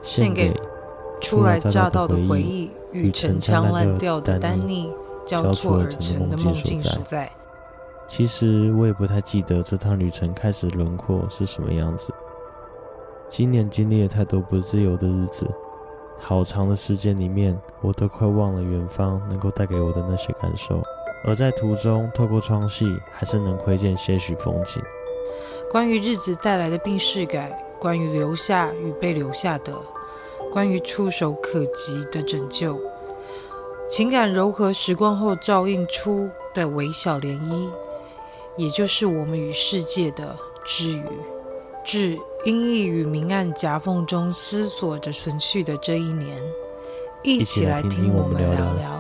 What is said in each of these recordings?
献给初来乍到的回忆与陈腔滥调的丹尼交错而成的梦境所在。 其实我也不太记得这趟旅程开始轮廓是什么样子。今年经历了太多不自由的日子，好长的时间里面，我都快忘了远方能够带给我的那些感受，而在途中透过窗隙还是能窥见些许风景。 关于日子带来的病逝感，关于留下与被留下的，关于触手可及的拯救，情感柔和时光后照映出的微小涟漪，也就是我们与世界的知语。致阴翳与明暗夹缝中思索着存续的这一年，一起来听我们聊聊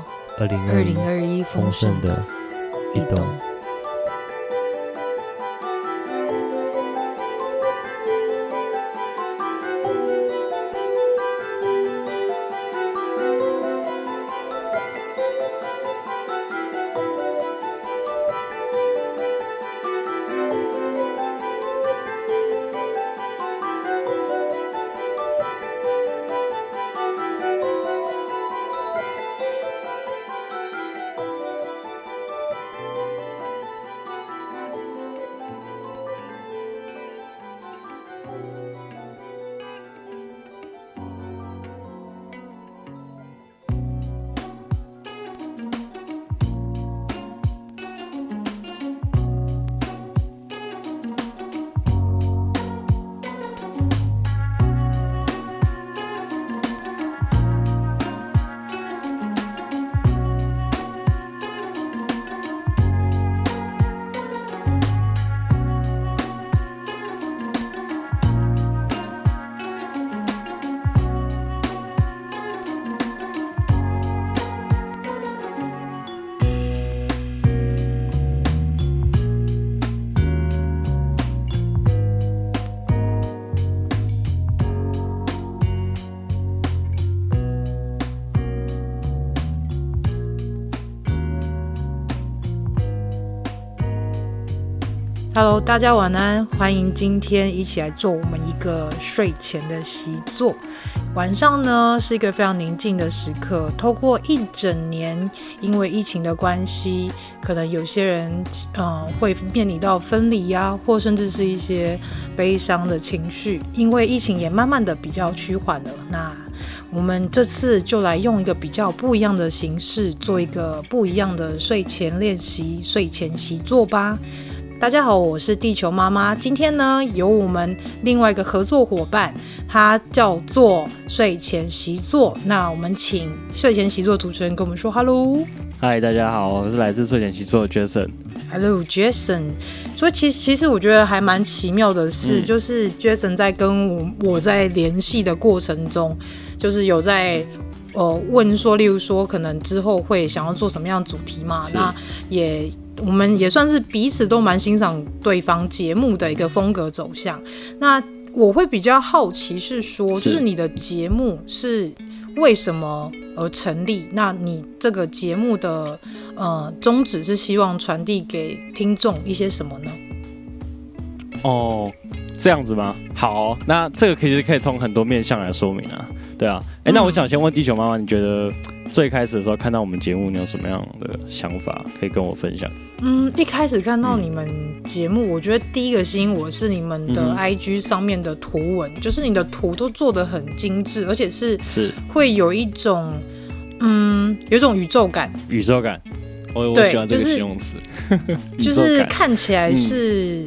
2021丰盛的一冬。Hello， 大家晚安，欢迎今天一起来做我们一个睡前的习作。晚上呢是一个非常宁静的时刻，透过一整年因为疫情的关系，可能有些人会面临到分离啊，或甚至是一些悲伤的情绪，因为疫情也慢慢的比较趋缓了。那我们这次就来用一个比较不一样的形式，做一个不一样的睡前练习、睡前习作吧。大家好，我是地球妈妈。今天呢，有我们另外一个合作伙伴，他叫做睡前习作。那我们请睡前习作主持人跟我们说 Hello。 嗨，大家好，我是来自睡前习作的 Jason。Hello Jason。所以其实我觉得还蛮奇妙的是，就是 Jason 在跟我在联系的过程中，就是有在问说，例如说可能之后会想要做什么样的主题嘛？那我们也算是彼此都蛮欣赏对方节目的一个风格走向。那我会比较好奇是说，就是你的节目是为什么而成立？那你这个节目的宗旨是希望传递给听众一些什么呢？ 哦，这样子吗？好，那这个其实可以从很多面向来说明啊。对啊，那我想先问地球妈妈，你觉得最开始的时候看到我们节目，你有什么样的想法可以跟我分享？ 一开始看到你们节目，我觉得第一个吸引我是你们的 IG 上面的图文，就是你的图都做得很精致，而且是会有一种有一种宇宙感。宇宙感，我喜欢这个形容词， 就是看起来是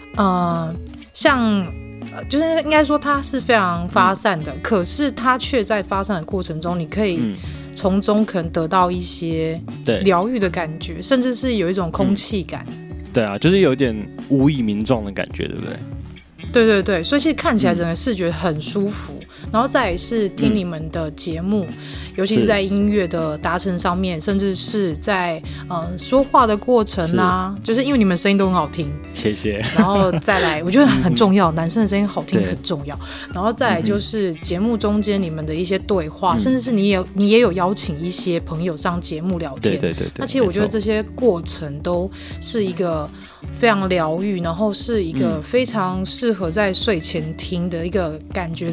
像。就是应该说它是非常发散的，可是它却在发散的过程中，你可以从中可能得到一些疗愈的感觉，甚至是有一种空气感。 对啊，就是有点无以名状的感觉，对不对？ 对对对，所以其实看起来整个视觉很舒服，然后再来是听你们的节目，尤其是在音乐的达成上面，甚至是在说话的过程啊，就是因为你们声音都很好听， 谢谢。 然后再来，我觉得很重要，男生的声音好听很重要。然后再来就是节目中间你们的一些对话，甚至是你也有邀请一些朋友上节目聊天。对。那其实我觉得这些过程都是一个非常疗愈，然后是一个非常适合在睡前听的一个感觉跟氛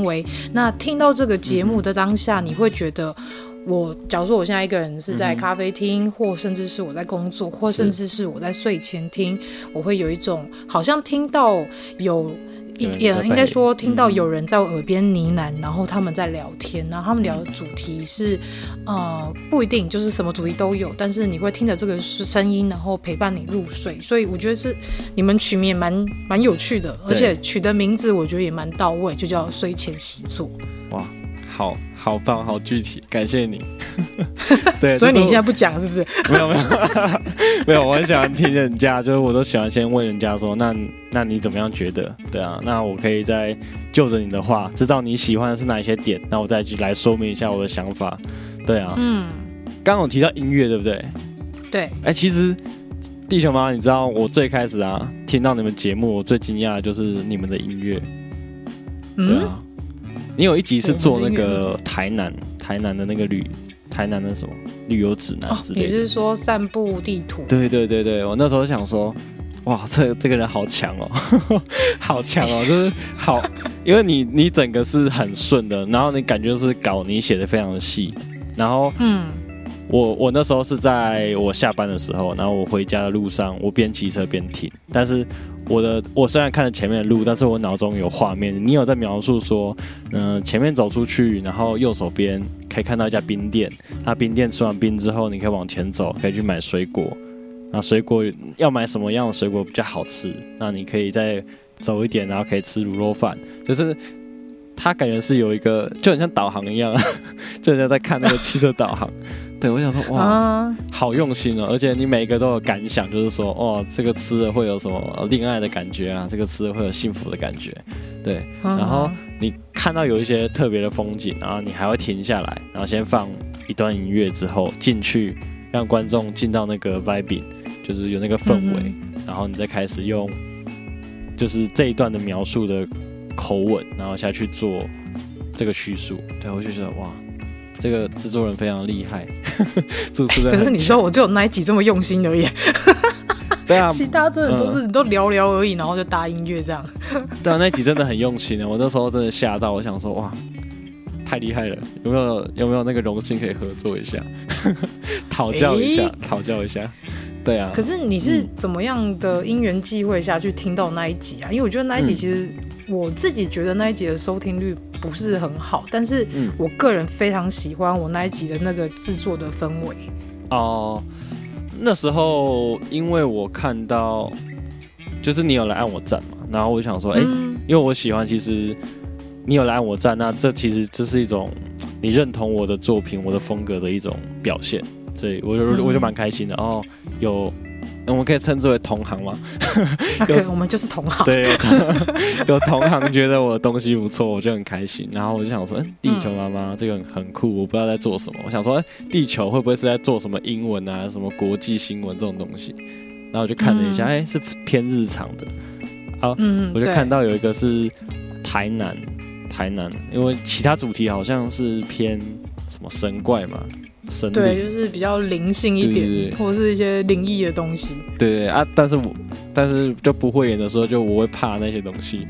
氛围。那听到这个节目的当下，你会觉得假如说我现在一个人是在咖啡厅，或甚至是我在工作，或甚至是我在睡前听，我会有一种好像听到应该说听到有人在我耳边呢喃，然后他们在聊天，然后他们聊的主题是不一定就是什么主题都有，但是你会听着这个声音，然后陪伴你入睡。所以我觉得是你们取名也蛮有趣的，而且取的名字我觉得也蛮到位，就叫睡前习作。 哇，好棒，好具体，感谢你。对， 所以你现在不讲是不是？ 没有，我很喜欢听人家，就是我都喜欢先问人家说，那你怎么样觉得？对啊，那我可以再就着你的话，知道你喜欢的是哪一些点，那我再来说明一下我的想法。对啊，刚刚有提到音乐，对不对？ 对。 其实地球妈妈，你知道我最开始听到你们节目，我最惊讶的就是你们的音乐。对啊。你有一集是做那个台南的那个台南的什么旅游指南之类的， 你是说散步地图？ 对，我那时候想说，哇，这个人好强哦，好强哦，就是好，因为你整个是很顺的，然后你感觉是稿你写的非常的细，然后我那时候是在我下班的时候，然后我回家的路上，我边骑车边听，但是我虽然看着前面的路，但是我脑中有画面。你有在描述说，前面走出去，然后右手边可以看到一家冰店。那冰店吃完冰之后，你可以往前走，可以去买水果。那水果要买什么样的水果比较好吃？那你可以再走一点，然后可以吃卤肉饭。就是它感觉是有一个，就很像导航一样，就很像在看那个汽车导航。对，我想说，哇，好用心哦！而且你每一个都有感想，就是说，哦，这个吃了会有什么恋爱的感觉啊？这个吃了会有幸福的感觉，对。然后你看到有一些特别的风景，然后你还会停下来，然后先放一段音乐之后进去，让观众进到那个 vibing， 就是有那个氛围，然后你再开始用，就是这一段的描述的口吻，然后下去做这个叙述。对，我就觉得哇。这个制作人非常厉害，主持人。 可是你说我只有那一集这么用心而已， 对啊， 其他真的都聊聊而已，然后就搭音乐这样。 对啊，那集真的很用心的，我那时候真的吓到，我想说哇，太厉害了，有没有那个荣幸可以合作一下，讨教一下，对啊。 可是你是怎么样的因缘际会下去听到那一集啊？因为我觉得那一集其实我自己觉得那一集的收听率不是很好，但是我个人非常喜欢我那一集的那个制作的氛围。 那时候因为我看到就是你有来按我赞嘛，然后我就想说因为我喜欢，其实你有来按我赞，那这其实这是一种你认同我的作品我的风格的一种表现，所以我就蛮开心的。我们可以称之为同行吗？ 我们就是同行。 对，有同行觉得我的东西不错，我就很开心。然后我就想说，地球妈妈这个很酷，我不知道在做什么。我想说，地球会不会是在做什么英文啊、什么国际新闻这种东西？然后我就看了一下，是偏日常的。我就看到有一个是台南，因为其他主题好像是偏什么神怪嘛。 对，就是比较灵性一点，对，或者是一些灵异的东西。 对啊，但是就不会演的时候，就我会怕那些东西，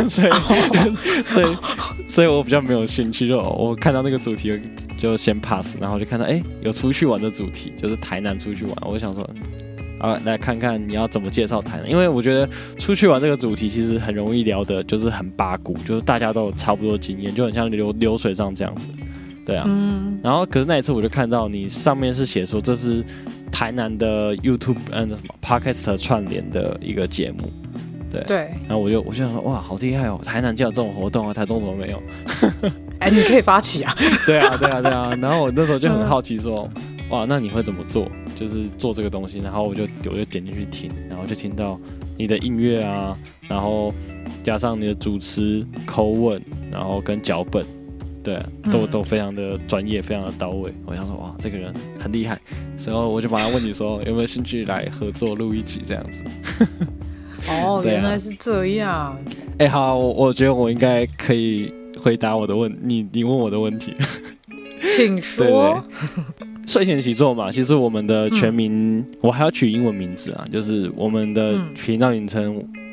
所以我比较没有兴趣。就我看到那个主题就先 pass， 然后就看到有出去玩的主题，就是台南出去玩。我就想说，来看看你要怎么介绍台南，因为我觉得出去玩这个主题其实很容易聊的，就是很八股，就是大家都有差不多经验，就很像流水账这样子。对啊，然后可是那一次我就看到你上面是写说这是台南的 YouTube Podcast 串联的一个节目，对，然后我就想说哇，好厉害哦，台南竟然有这种活动啊，台中怎么没有？ 你可以发起啊！ 对啊，然后我那时候就很好奇说，哇，那你会怎么做？就是做这个东西，然后我就点进去听，然后就听到你的音乐啊，然后加上你的主持口吻，然后跟脚本。对，都非常的专业，非常的到位。我想说，哇，这个人很厉害，然后我就马上问你说，有没有兴趣来合作录一集这样子？ 原来是这样。 好，我觉得我应该可以回答你问我的问题。 请说。 对，睡前习作嘛，其实我们的全名，我还要取英文名字啊，就是我们的频道名称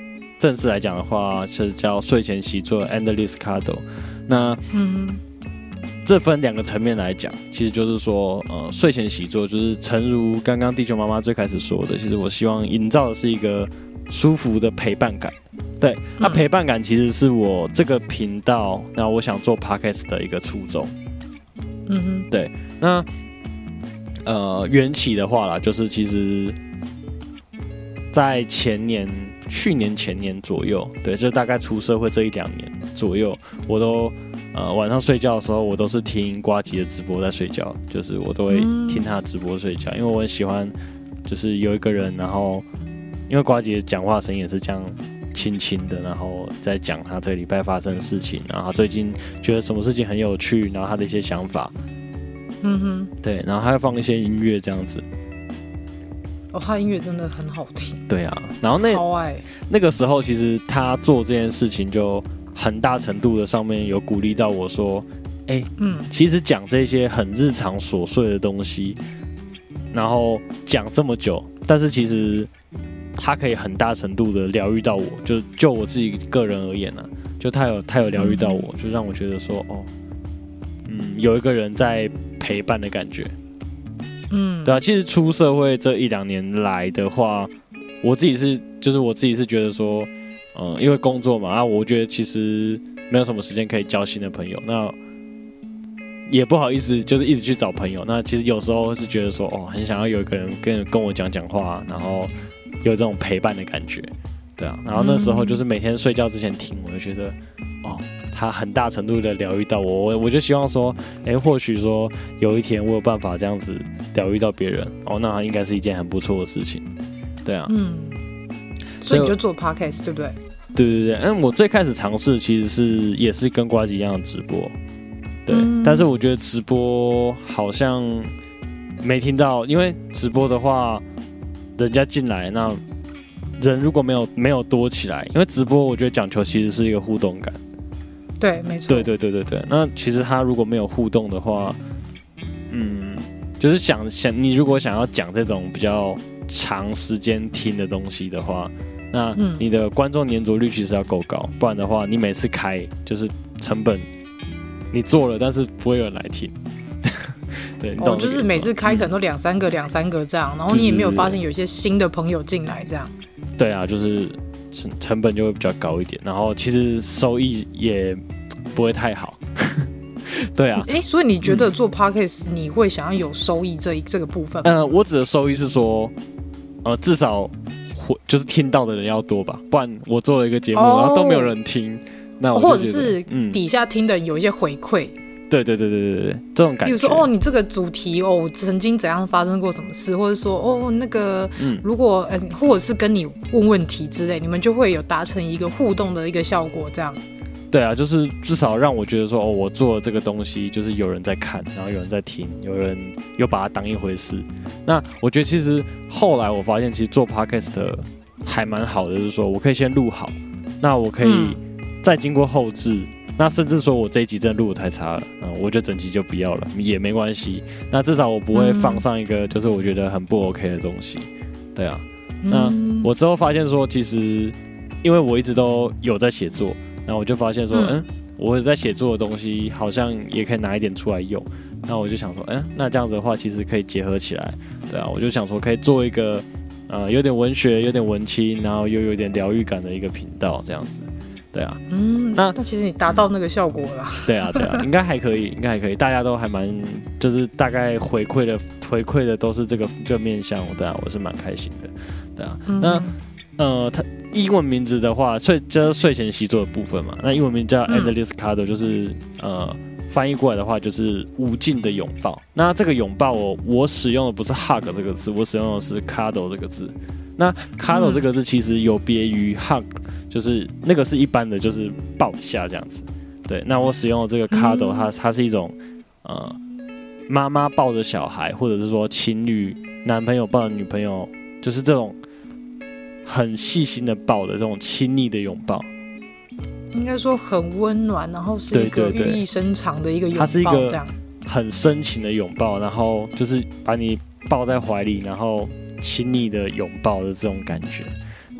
正式来讲的话，是叫睡前习作 Endless Cuddle。那这分2个层面来讲，其实就是说，睡前习作就是诚如刚刚地球妈妈最开始说的，其实我希望营造的是一个舒服的陪伴感。对，那陪伴感其实是我这个频道，那我想做 podcast 的一个初衷。对，那缘起的话啦，就是其实，在去年前年左右，对，就大概出社会这1-2年左右，我都晚上睡觉的时候，我都是听呱吉的直播在睡觉，就是我都会听他的直播睡觉，因为我很喜欢，就是有一个人，然后因为呱吉讲话声音也是这样轻轻的，然后在讲他这个礼拜发生的事情，然后他最近觉得什么事情很有趣，然后他的一些想法，对，然后他会放一些音乐这样子。 他音乐真的很好听。 对啊，然后超爱。 那个时候其实他做这件事情就很大程度的上面有鼓励到我说，其实讲这些很日常琐碎的东西，然后讲这么久，但是其实他可以很大程度的疗愈到我，就我自己个人而言啊，就他有疗愈到我，就让我觉得说，有一个人在陪伴的感觉。对啊，其实出社会这1-2年来的话，我自己是觉得说，因为工作嘛，我觉得其实没有什么时间可以交新的朋友，那也不好意思，就是一直去找朋友。那其实有时候是觉得说，很想要有一个人跟我讲讲话，然后有这种陪伴的感觉，对啊。然后那时候就是每天睡觉之前听，我就觉得，他很大程度的疗愈到我，我就希望说，或许说有一天我有办法这样子疗愈到别人，那应该是一件很不错的事情，对啊。 所以你就做 podcast 对不对？ 对，我最开始尝试其实也是跟呱吉一样的直播，对，但是我觉得直播好像没听到，因为直播的话，人家进来，那人如果没有多起来，因为直播我觉得讲求其实是一个互动感。 对，没错。 对。那其实他如果没有互动的话，就是想你如果想要讲这种比较长时间听的东西的话，那你的观众黏着率其实要够高，不然的话，你每次开就是成本你做了，但是不会有人来听。对，你懂就是每次开可能都2、3个这样，然后你也没有发现有一些新的朋友进来这样。 对啊，就是成本就会比较高一点，然后其实收益也不会太好。对啊， 所以你觉得做 podcast 你会想要有收益这个部分吗？ 我指的收益是说，至少就是听到的人要多吧，不然我做了一个节目，然后都没有人听，那我就觉得或者是底下听的有一些回馈。对， 这种感觉。比如说你这个主题曾经怎样发生过什么事，或者说那个如果或者是跟你问问题之类，你们就会有达成一个互动的一个效果，这样。 对啊，就是至少让我觉得说，我做的这个东西就是有人在看，然后有人在听，有人又把它当一回事。那我觉得其实后来我发现，其实做 podcast 还蛮好的，就是说我可以先录好，那我可以再经过后制。那甚至说我这一集真的录得太差了，我就整集就不要了也没关系。那至少我不会放上一个就是我觉得很不 OK 的东西，对啊。那我之后发现说，其实因为我一直都有在写作，那我就发现说，我在写作的东西好像也可以拿一点出来用。那我就想说，那这样子的话，其实可以结合起来，对啊。我就想说，可以做一个有点文学、有点文青，然后又有点疗愈感的一个频道，这样子。对啊，那其实你达到那个效果了。 对啊，应该还可以，大家都还蛮，就是大概回馈的都是这个面向，对啊，我是蛮开心的，对啊。那它英文名字的话，就是睡前习作的部分嘛。那英文名叫 Endless Cuddle，就是翻译过来的话就是无尽的拥抱。那这个拥抱我使用的不是 hug 这个字，我使用的是 cuddle 这个字。那 cuddle 这个字其实有别于 hug， 就是那个是一般的，就是抱一下这样子。对，那我使用的这个 cuddle，它是一种妈妈抱着小孩，或者是说情侣男朋友抱着女朋友，就是这种很细心的抱的这种亲昵的拥抱。 应该说很温暖，然后是一个寓意深长的一个拥抱， 它是一个很深情的拥抱，然后就是把你抱在怀里，然后亲昵的拥抱的这种感觉，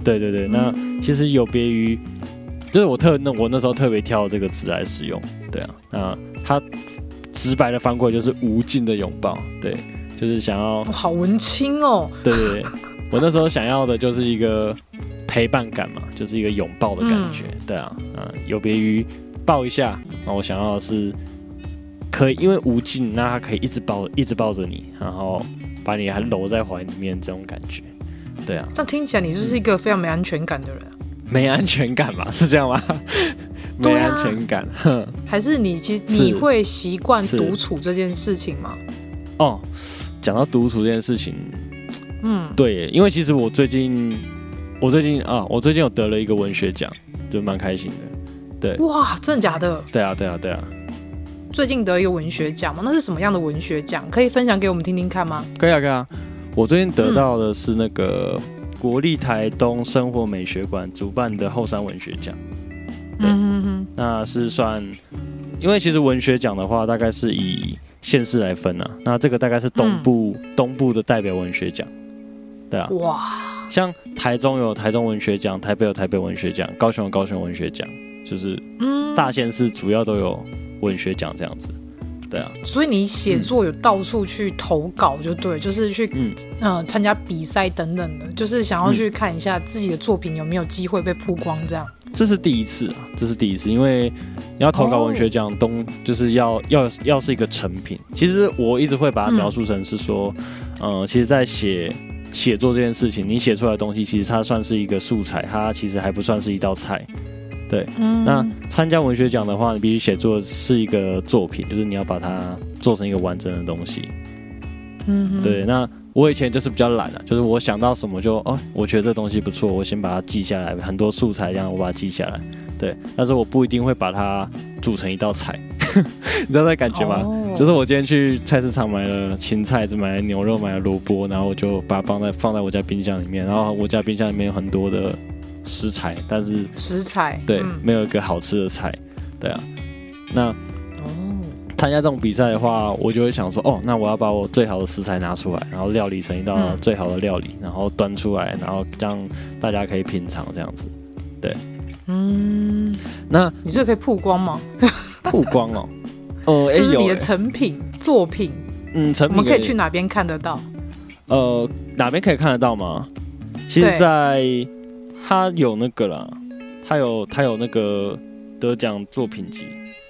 对对对，那其实有别于，就是我那时候特别挑这个字来使用，对啊，那它直白的翻过来就是无尽的拥抱，对，就是想要， 好文青哦， 对对对，我那时候想要的就是一个陪伴感嘛，就是一个拥抱的感觉，对啊，有别于抱一下，我想要的是可以，因为无尽，那它可以一直抱着你，然后把你还搂在怀里面这种感觉，对啊。 那听起来你就是一个非常没安全感的人啊。 没安全感嘛？是这样吗？没安全感， 还是你其实你会习惯独处这件事情吗？ 哦，讲到独处这件事情，对，因为其实我最近有得了一个文学奖，就蛮开心的。对， 哇，真的假的？ 对啊。 最近得一个文学奖吗？那是什么样的文学奖？可以分享给我们听听看吗？ 可以啊。我最近得到的是那个国立台东生活美学馆主办的后山文学奖。对，那是算，因为其实文学奖的话，大概是以县市来分啊。那这个大概是东部的代表文学奖。对啊。 哇。 像台中有台中文学奖，台北有台北文学奖，高雄有高雄文学奖，就是大县市主要都有文学奖这样子，对啊。所以你写作有到处去投稿就对，就是去参加比赛等等的，就是想要去看一下自己的作品有没有机会被曝光这样。 这是第一次，因为你要投稿文学奖，就是要是一个成品。其实我一直会把它描述成是说，其实在写作这件事情，你写出来的东西，其实它算是一个素材，它其实还不算是一道菜。对，那参加文学奖的话，你必须写作是一个作品，就是你要把它做成一个完整的东西。对，那我以前就是比较懒啊，就是我想到什么就我觉得这东西不错，我先把它记下来，很多素材这样我把它记下来。对，但是我不一定会把它煮成一道菜，你知道那感觉吗？就是我今天去菜市场买了芹菜，买了牛肉，买了萝卜，然后我就把它放在我家冰箱里面，然后我家冰箱里面有很多的食材，但是对，没有一个好吃的菜，对啊。那参加这种比赛的话，我就会想说，那我要把我最好的食材拿出来，然后料理成一道最好的料理，然后端出来，然后让大家可以品尝这样子。对，那你这可以曝光吗？ 曝光这是你的成品作品。 成品我们可以去哪边看得到？ 哪边可以看得到吗？其实在他有那个啦，他有那个得奖作品集。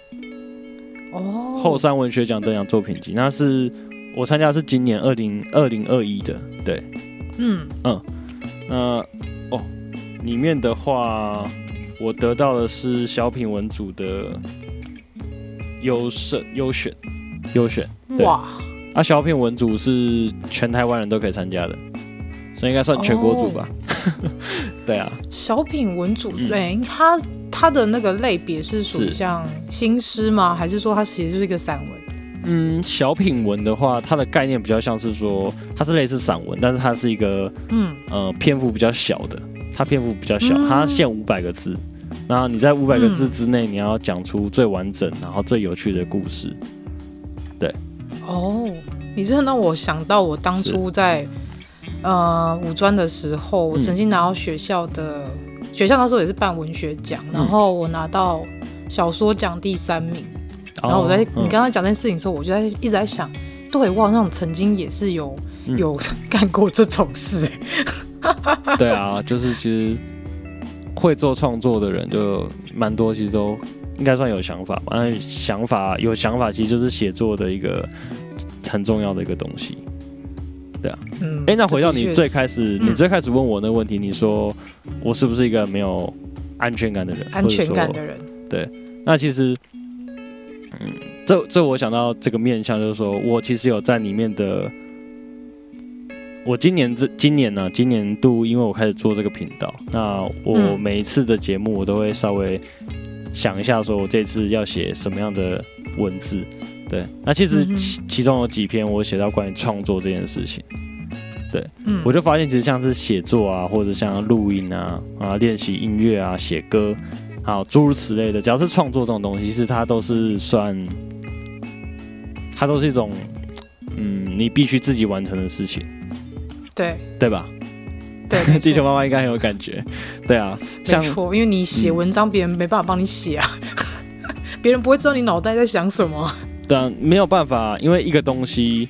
后山文学奖得奖作品集，那是我参加的是今年2021的，对，那里面的话，我得到的是小品文组的优选，哇！小品文组是全台湾人都可以参加的，所以应该算全国组吧。对啊， 小品文组，它的那个类别是属于像新诗吗？还是说它其实就是一个散文？ 小品文的话，它的概念比较像是说，它是类似散文，但是它是一个篇幅比较小的，它篇幅比较小，它限500个字。然后你在500个字之内，你要讲出最完整，然后最有趣的故事。对。 你真的让我想到我当初在五专的时候，我曾经拿到学校那时候也是办文学奖，然后我拿到小说奖第3名。然后你刚刚讲这件事情的时候，我就一直在想，对，我好像曾经也是有干过这种事。 对啊，就是其实会做创作的人就蛮多，其实都应该算有想法吧。有想法其实就是写作的一个很重要的一个东西。对啊，那回到你最开始问我那个问题，你说我是不是一个没有安全感的人？ 安全感的人， 对。那其实，这我想到这个面向，就是说我其实有在里面的，我今年度，因为我开始做这个频道，那我每一次的节目，我都会稍微想一下，说我这次要写什么样的文字。对，那其实其中有几篇我写到关于创作这件事情，对，我就发现其实像是写作啊，或者像录音啊、练习音乐啊、写歌，好诸如此类的，只要是创作这种东西，其实它都是一种，你必须自己完成的事情， 对， 对吧？ 对， 地球妈妈应该很有感觉。对啊， 没错，因为你写文章，别人没办法帮你写啊，别人不会知道你脑袋在想什么。 对啊，没有办法，因为一个东西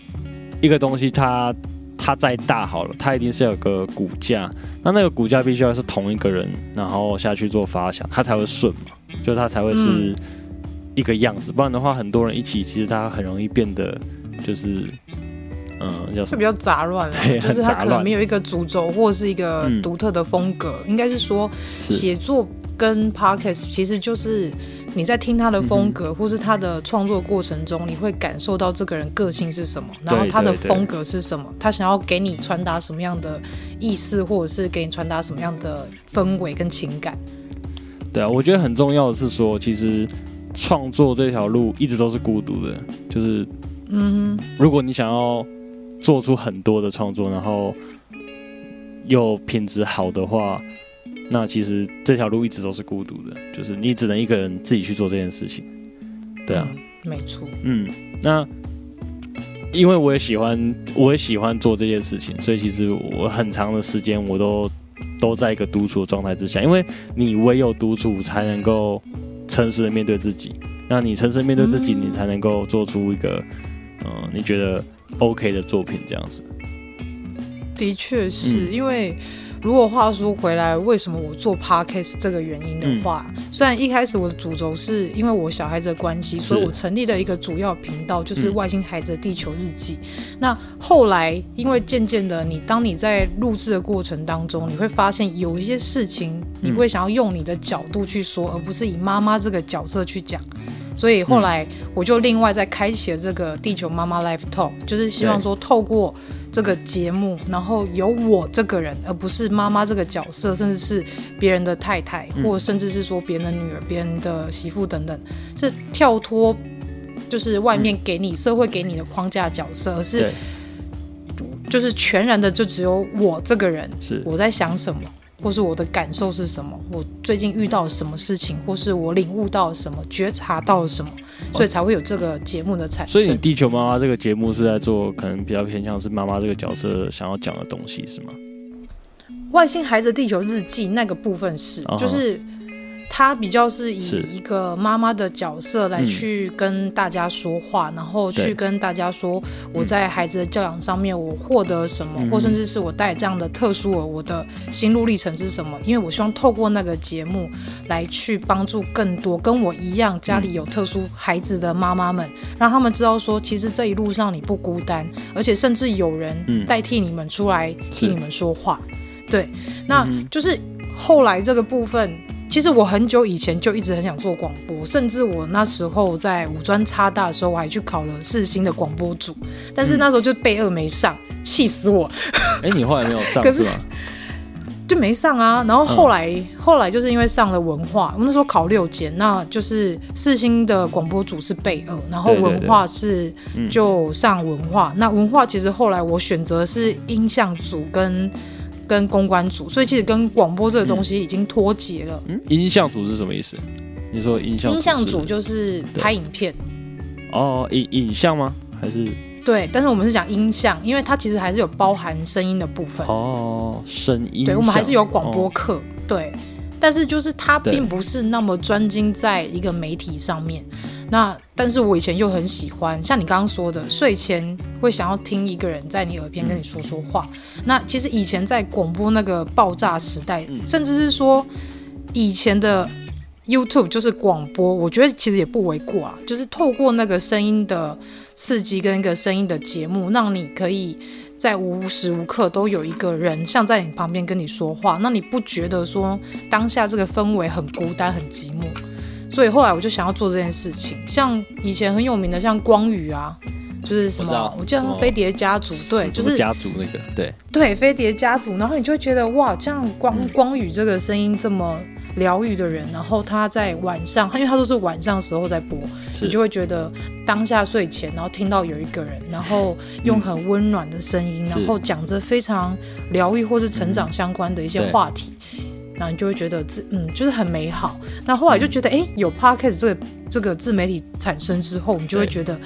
它再大好了，它一定是有个骨架，那个骨架必须要是同一个人，然后下去做发想，它才会顺嘛，就是它才会是一个样子，不然的话，很多人一起，其实它很容易变得就是叫什么？ 会比较杂乱啦，就是它可能没有一个主轴或是一个独特的风格，应该是说写作跟 podcast 其实就是你在听他的风格，或是他的创作过程中，你会感受到这个人个性是什么，然后他的风格是什么，他想要给你传达什么样的意思，或者是给你传达什么样的氛围跟情感。 对啊，我觉得很重要的是说，其实创作这条路一直都是孤独的，就是如果你想要做出很多的创作，然后又品质好的话，那其实这条路一直都是孤独的，就是你只能一个人自己去做这件事情。对啊， 没错。 那因为我也喜欢做这件事情，所以其实我很长的时间我都在一个独处的状态之下，因为你唯有独处才能够诚实的面对自己，那你诚实的面对自己，你才能够做出一个你觉得 OK 的作品这样子。 的确是，因为如果话说回来，为什么我做 podcast 这个原因的话，虽然一开始我的主轴是因为我小孩子的关系，所以我成立了一个主要频道，就是外星孩子的地球日记。那后来因为渐渐的，当你在录制的过程当中，你会发现有一些事情，你会想要用你的角度去说，而不是以妈妈这个角色去讲。所以后来我就另外再开启了这个地球妈妈 Live Talk， 就是希望说透过这个节目，然后有我这个人，而不是妈妈这个角色，甚至是别人的太太，或甚至是说别人的女儿、别人的媳妇等等，是跳脱就是外面给你、社会给你的框架角色，而是就是全然的就只有我这个人，我在想什么，或是我的感受是什么，我最近遇到了什么事情，或是我领悟到了什么，觉察到了什么，所以才会有这个节目的产生。 所以你地球妈妈这个节目是在做可能比较偏向是妈妈这个角色想要讲的东西是吗？ 外星孩子地球日记那个部分是就是他比较是以一个妈妈的角色来去跟大家说话，然后去跟大家说我在孩子的教养上面我获得什么，或甚至是我带这样的特殊儿我的心路历程是什么，因为我希望透过那个节目来去帮助更多跟我一样家里有特殊孩子的妈妈们，让他们知道说其实这一路上你不孤单，而且甚至有人代替你们出来替你们说话。对，那就是后来这个部分其实我很久以前就一直很想做广播，甚至我那时候在五专插大的时候我还去考了世新的广播组，但是那时候就备二没上，气死我。 你后来没有上是吗？ 就没上啊，然后后来就是因为上了文化，我那时候考6间，那就是世新的广播组是备二，然后文化是就上文化，那文化其实后来我选择是音像组跟公关组，所以其实跟广播这个东西已经脱节了。 音像组是什么意思？你说音像组就是拍影片影像吗？还是？ 对，但是我们是讲音像，因为它其实还是有包含声音的部分。 声音。 对，我们还是有广播课。对，但是就是它并不是那么专精在一个媒体上面。那但是我以前又很喜欢，像你刚刚说的，睡前会想要听一个人在你耳边跟你说说话。那其实以前在广播那个爆炸时代，甚至是说以前的 YouTube 就是广播，我觉得其实也不为过啊，就是透过那个声音的刺激跟一个声音的节目，让你可以在无时无刻都有一个人像在你旁边跟你说话，那你不觉得说当下这个氛围很孤单很寂寞？所以后来我就想要做这件事情，像以前很有名的像光宇啊，就是什么我记得飞碟家族，对，就是家族那个， 对飞碟家族，然后你就会觉得哇，这样光宇这个声音这么疗愈的人，然后他在晚上，因为他都是晚上时候在播，你就会觉得当下睡前，然后听到有一个人，然后用很温暖的声音，然后讲着非常疗愈或是成长相关的一些话题，然后你就会觉得就是很美好。那后来就觉得有 Podcast 这个自媒体产生之后，你就会觉得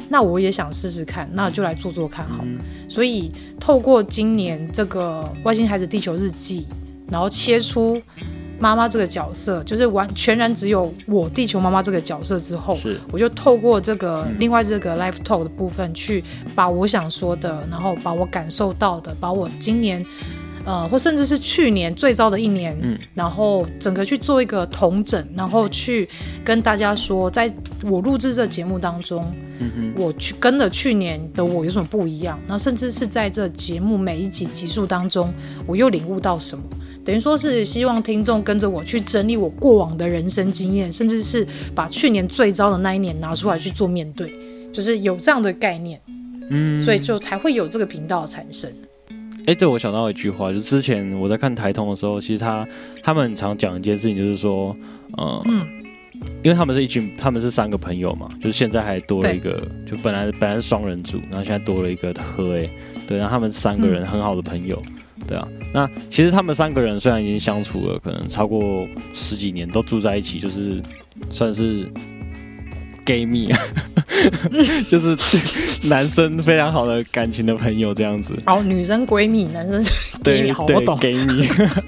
那我也想试试看，那就来做做看好了。所以透过今年这个外星孩子地球日记，然后切出妈妈这个角色，就是全然只有我地球妈妈这个角色之后，我就透过这个另外这个 live talk 的部分，去把我想说的，然后把我感受到的，把我今年或甚至是去年最糟的一年，然后整个去做一个统整，然后去跟大家说，在我录制这节目当中，我去跟了去年的我有什么不一样，然后甚至是在这节目每一集集数当中，我又领悟到什么，等于说是希望听众跟着我去整理我过往的人生经验，甚至是把去年最糟的那一年拿出来去做面对，就是有这样的概念，所以就才会有这个频道的产生。 这我想到一句话，就是之前我在看台通的时候，其实他们很常讲一件事情，就是说，因为他们是3个朋友嘛，就是现在还多了一个，就本来是双人组，然后现在多了一个何对，然后他们3个人很好的朋友，对啊，那其实他们3个人虽然已经相处了可能超过10几年，都住在一起，就是算是 gay 蜜就是男生非常好的感情的朋友这样子。 女生闺蜜，男生 gay 蜜，好，我懂 gay 蜜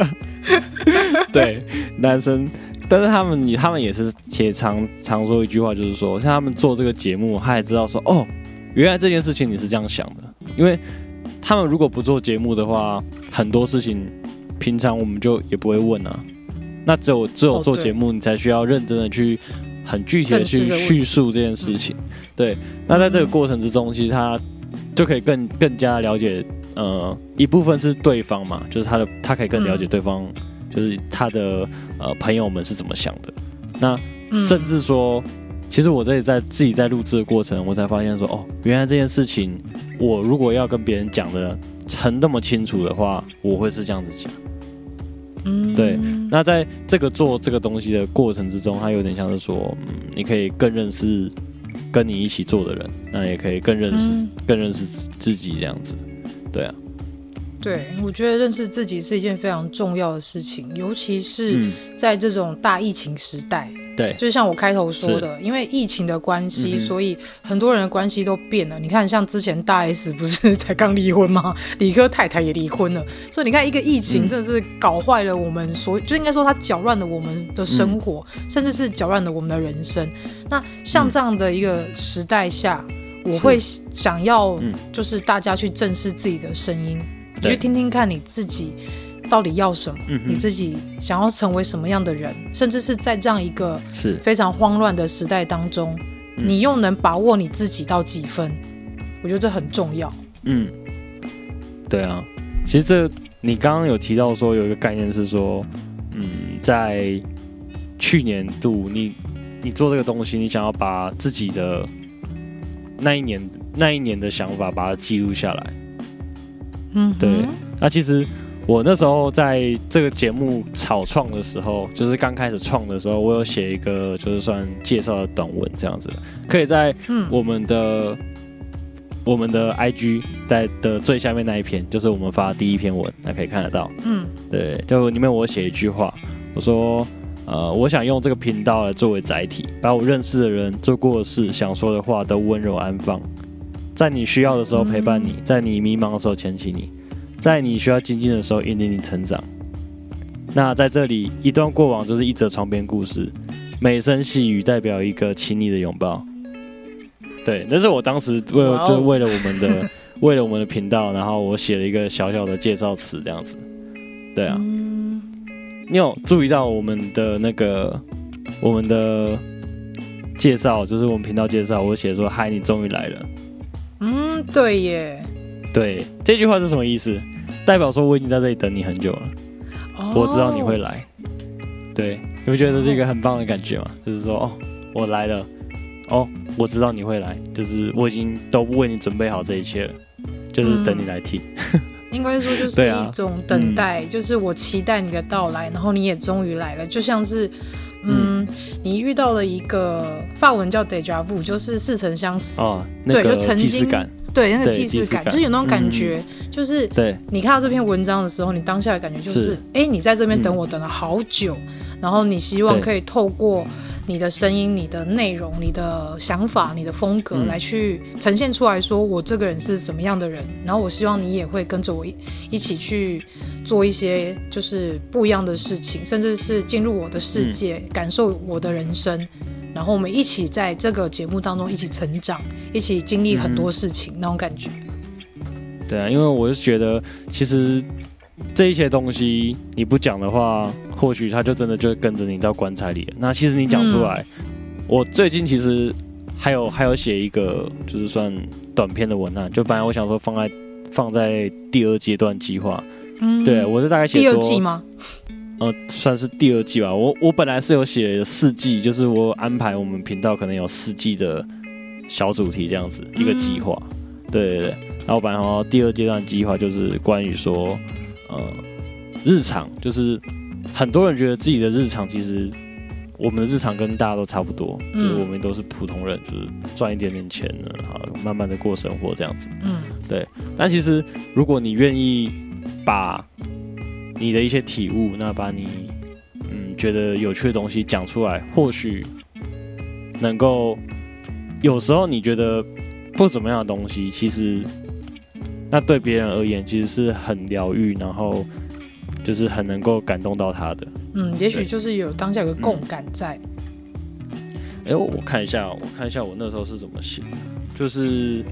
对，男生，但是他们也常说一句话，就是说像他们做这个节目，他也知道说原来这件事情你是这样想的，因为他们如果不做节目的话，很多事情平常我们就也不会问啊，那只有做节目，你才需要认真的去很具体的去叙述这件事情。对，那在这个过程之中，其实他就可以更加了解，一部分是对方嘛，就是他可以更了解对方，就是他的朋友们是怎么想的。那甚至说，其实我自己在录制的过程，我才发现说，原来这件事情，我如果要跟别人讲的那么清楚的话，我会是这样子讲。对，那在做这个东西的过程之中，它有点像是说，你可以更认识跟你一起做的人，那也可以更认识自己这样子。对啊， 对，我觉得认识自己是一件非常重要的事情，尤其是在这种大疫情时代。 对， 就像我开头说的，因为疫情的关系，所以很多人的关系都变了。你看，像之前大 S 不是才刚离婚吗？理科太太也离婚了，所以你看，一个疫情真的是搞坏了我们就应该说它搅乱了我们的生活，甚至是搅乱了我们的人生。那像这样的一个时代下，我会想要就是大家去正视自己的声音，你去听听看你自己到底要什么，你自己想要成为什么样的人，甚至是在这样一个非常慌乱的时代当中，你又能把握你自己到几分，我觉得这很重要。 对啊，其实你刚刚有提到说有一个概念是说，在去年度你做这个东西，你想要把自己的那一年的想法把它记录下来。对，那其实我那时候在这个节目草创的时候，就是刚开始创的时候，我有写一个就是算介绍的短文这样子，可以在我们的 IG 的最下面那一篇，就是我们发的第一篇文，那可以看得到。对，就里面我写一句话，我说我想用这个频道来作为载体，把我认识的人、做过的事、想说的话都温柔安放，在你需要的时候陪伴你，在你迷茫的时候牵起你，在你需要精进的时候引领你成长。那在这里，一段过往就是一则床边故事，每声细语代表一个亲昵的拥抱。对，那是我当时就为了我们的频道，然后我写了一个小小的介绍词这样子。对啊，你有注意到我们的介绍，就是我们频道介绍，我写说嗨，你终于来了。 对耶。 对，这句话是什么意思？代表说我已经在这里等你很久了，我知道你会来。对，你会觉得这是一个很棒的感觉吗？就是说，我来了，我知道你会来，就是我已经都为你准备好这一切了，就是等你来听。 应该说就是一种等待，就是我期待你的到来，然后你也终于来了，就像是你遇到了一个法文叫 déjà vu， 就是似曾相识。 那个既视感。 对，那个既视感，就是有那种感觉，就是对你看到这篇文章的时候，你当下的感觉就是，你在这边等我等了好久，然后你希望可以透过你的声音、你的内容、你的想法、你的风格来去呈现出来，说我这个人是什么样的人，然后我希望你也会跟着我一起去做一些就是不一样的事情，甚至是进入我的世界，感受我的人生。然后我们一起在这个节目当中一起成长，一起经历很多事情，那种感觉。 对啊，因为我是觉得，其实这一些东西你不讲的话，或许它就真的就跟着你到棺材里了。那其实你讲出来，我最近其实还有写一个就是算短篇的文案，就本来我想说放在第2阶段计划。对，我是大概写说第2季吗？ 算是第2季吧。我本来是有写4季，就是我安排我们频道可能有4季的小主题这样子一个计划。对。然后本来第2阶段计划就是关于说，日常，就是很多人觉得自己的日常其实我们的日常跟大家都差不多，就是我们都是普通人，就是赚一点点钱呢，好慢慢的过生活这样子。对。但其实如果你愿意把你的一些体悟，那把你觉得有趣的东西讲出来，或许能够有时候你觉得不怎么样的东西，其实那对别人而言其实是很疗愈，然后就是很能够感动到他的。 也许就是有当下有个共感在。 我看一下我那时候是怎么写的，就是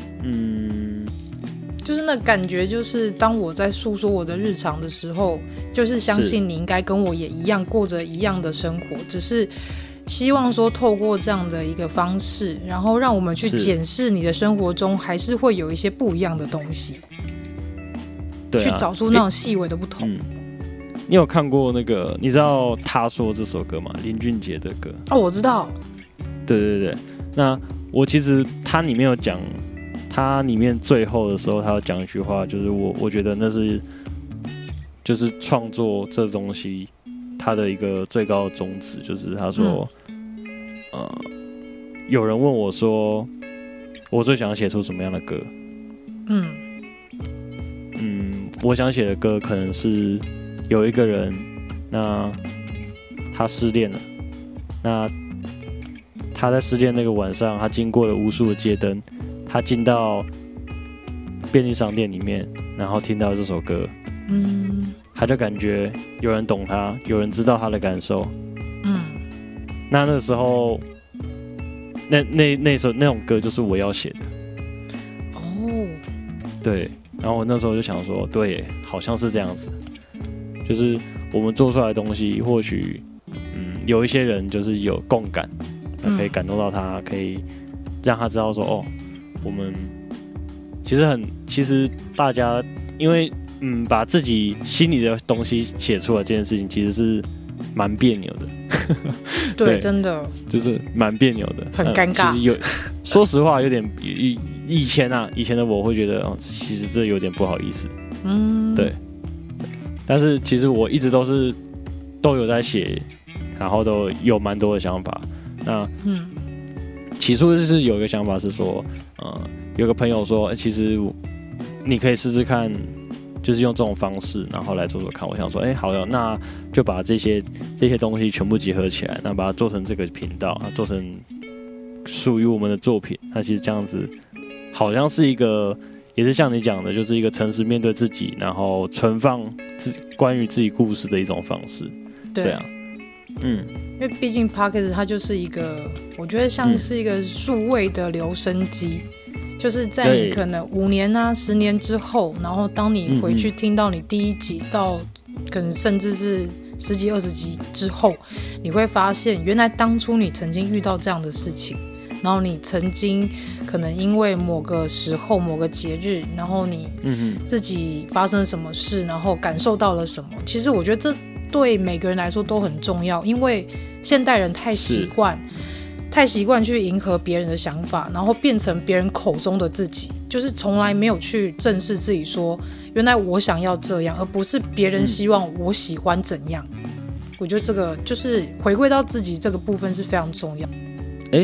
就是那感觉，就是当我在诉说我的日常的时候，就是相信你应该跟我也一样过着一样的生活，只是希望说透过这样的一个方式，然后让我们去检视你的生活中还是会有一些不一样的东西，对啊，去找出那种细微的不同。 你有看过那个你知道他说这首歌吗？林俊杰的歌。 我知道。 对。那我其实他里面有讲，他里面最后的时候他有讲一句话，就是我觉得那是就是创作这东西他的一个最高的宗旨，就是他说有人问我说我最想写出什么样的歌，我想写的歌可能是有一个人，那他失恋了，那他在失恋那个晚上，他经过了无数的街灯，他进到便利商店里面，然后听到这首歌，他就感觉有人懂他，有人知道他的感受，那时候那首那种歌就是我要写的，对，然后我那时候就想说，对，好像是这样子，就是我们做出来的东西，或许有一些人就是有共感，可以感动到他，可以让他知道说，我们其实大家因为把自己心里的东西写出来这件事情，其实是蛮别扭的。 对，真的就是蛮别扭的， 很尴尬。 其实说实话，有点以前的我会觉得，其实这有点不好意思。对。但是其实我一直都有在写，然后都有蛮多的想法。那起初就是有一个想法是说，有个朋友说，其实你可以试试看，就是用这种方式，然后来做做看。我想说，好的，那就把这些东西全部结合起来，那把它做成这个频道，做成属于我们的作品。那其实这样子，好像是一个，也是像你讲的，就是一个诚实面对自己，然后存放关于自己故事的一种方式。对啊， 因为毕竟 Podcast 它就是一个，我觉得像是一个数位的留声机。就是在你可能5年啊、10年之后，然后当你回去听到你第1集到可能甚至是10几、20集之后，你会发现原来当初你曾经遇到这样的事情，然后你曾经可能因为某个时候、某个节日，然后你自己发生什么事，然后感受到了什么。其实我觉得这对每个人来说都很重要，因为现代人太习惯去迎合别人的想法，然后变成别人口中的自己，就是从来没有去正视自己说，原来我想要这样，而不是别人希望我喜欢怎样。我觉得这个就是回归到自己这个部分是非常重要。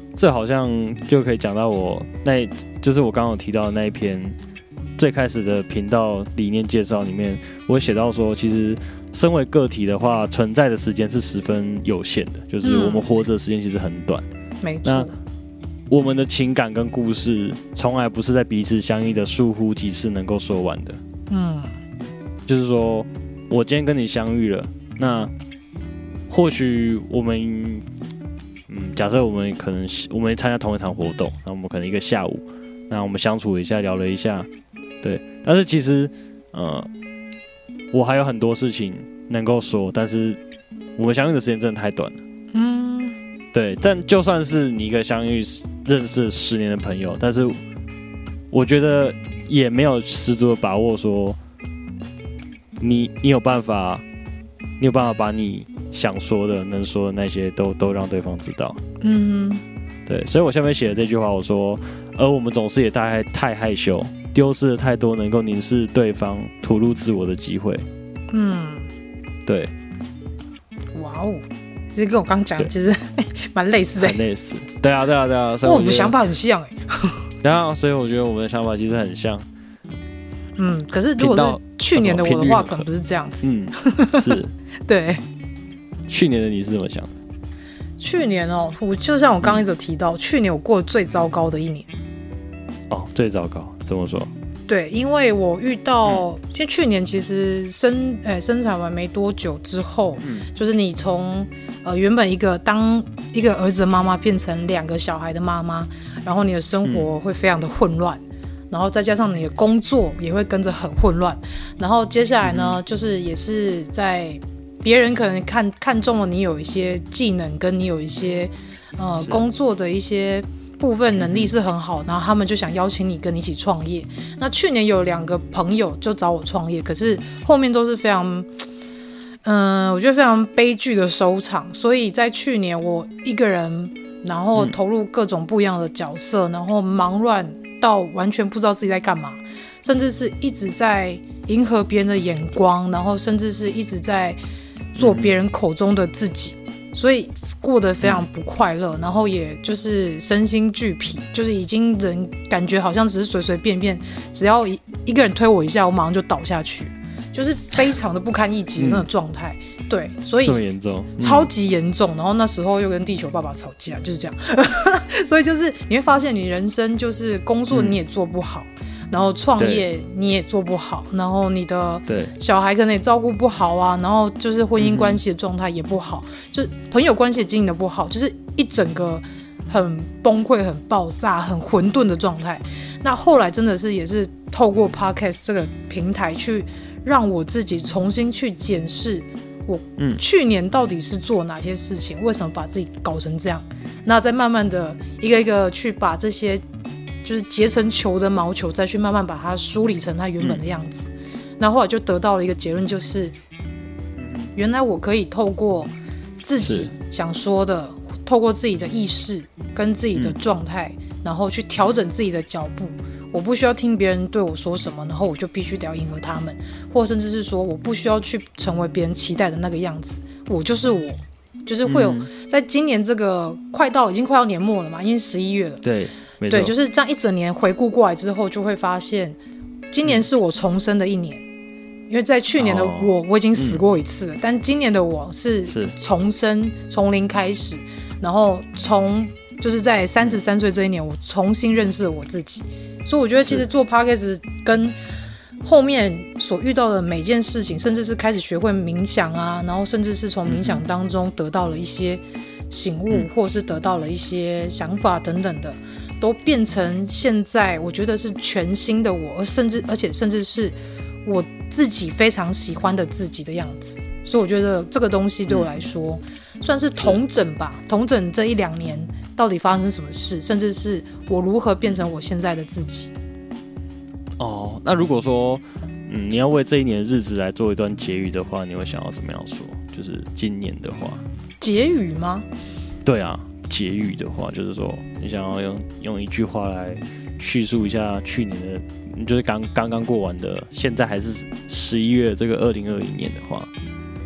这好像就可以讲到就是我刚刚有提到的那一篇最开始的频道理念介绍里面，我写到说，其实身为个体的话，存在的时间是十分有限的，就是我们活着的时间其实很短。 没错。 那我们的情感跟故事，从来不是在彼此相依的疏忽即逝能够说完的。就是说我今天跟你相遇了，那或许我们，假设我们可能我们参加同一场活动，那我们可能一个下午，那我们相处一下，聊了一下，对。但是其实，我还有很多事情能够说，但是我们相遇的时间真的太短了。对。但就算是你一个相遇认识10年的朋友，但是我觉得也没有十足的把握说，你有办法把你想说的、能说的那些都让对方知道。对。所以我下面写的这句话，我说，而我们总是也太害羞，丢失了太多能够凝视对方、吐露自我的机会。对。 哇哦，其实跟我刚讲其实蛮类似的。 很类似。对啊。所以我们的想法很像对啊，所以我觉得我们的想法其实很像。 可是如果是去年的我的话，可能不是这样子。 是。 对。 去年的你是怎么想的？ 去年我就像我刚刚一直有提到，去年我过得最糟糕的一年。 最糟糕，怎么说？ 对，因为我遇到，其实去年其实生产完没多久之后，就是你从原本当一个儿子的妈妈变成2个小孩的妈妈，然后你的生活会非常的混乱。然后再加上你的工作也会跟着很混乱，然后接下来呢，就是也是在别人可能看中了你有一些技能，跟你有一些工作的一些部分能力是很好，然后他们就想邀请你跟你一起创业。那去年有2个朋友就找我创业，可是后面都是非常我觉得非常悲剧的收场。所以在去年我一个人，然后投入各种不一样的角色，然后忙乱到完全不知道自己在干嘛，甚至是一直在迎合别人的眼光，然后甚至是一直在做别人口中的自己，所以过得非常不快乐，然后也就是身心俱疲，就是已经人感觉好像只是随随便便，只要一个人推我一下，我马上就倒下去，就是非常的不堪一击的那种状态。对，所以这么严重， 超级严重。然后那时候又跟地球爸爸吵架，就是这样。所以就是你会发现，你人生就是工作你也做不好，然后创业你也做不好，然后你的小孩可能也照顾不好啊，然后就是婚姻关系的状态也不好，就朋友关系经营的不好，就是一整个很崩溃、很爆炸、很混沌的状态。那后来真的是也是透过 Podcast 这个平台去让我自己重新去检视我去年到底是做哪些事情，为什么把自己搞成这样，那再慢慢的一个一个去把这些就是结成球的毛球再去慢慢把它梳理成它原本的样子。那后来就得到了一个结论，就是原来我可以透过自己想说的，透过自己的意识跟自己的状态，然后去调整自己的脚步。我不需要听别人对我说什么，然后我就必须得要迎合他们，或甚至是说我不需要去成为别人期待的那个样子，我就是我，就是会有在今年这个已经快到年末了嘛，因为11月了， 对，没错， 对，就是这样一整年回顾过来之后，就会发现今年是我重生的一年。因为在去年的我已经死过一次了，但今年的我是重生，从零开始，然后就是在33岁这一年，我重新认识了我自己。所以我觉得其实做 Podcast 跟后面所遇到的每件事情，甚至是开始学会冥想啊，然后甚至是从冥想当中得到了一些醒悟，或是得到了一些想法等等的，都变成现在我觉得是全新的我，而且甚至是我自己非常喜欢的自己的样子。所以我觉得这个东西对我来说算是统整吧，统整这1-2年到底发生什么事，甚至是我如何变成我现在的自己。 那如果说你要为这一年的日子来做一段结语的话，你会想要怎么样说？就是今年的话， 结语吗？ 对啊，结语的话就是说你想要用一句话来叙述一下去年的，就是刚过完的，现在还是11月这个2021年的话，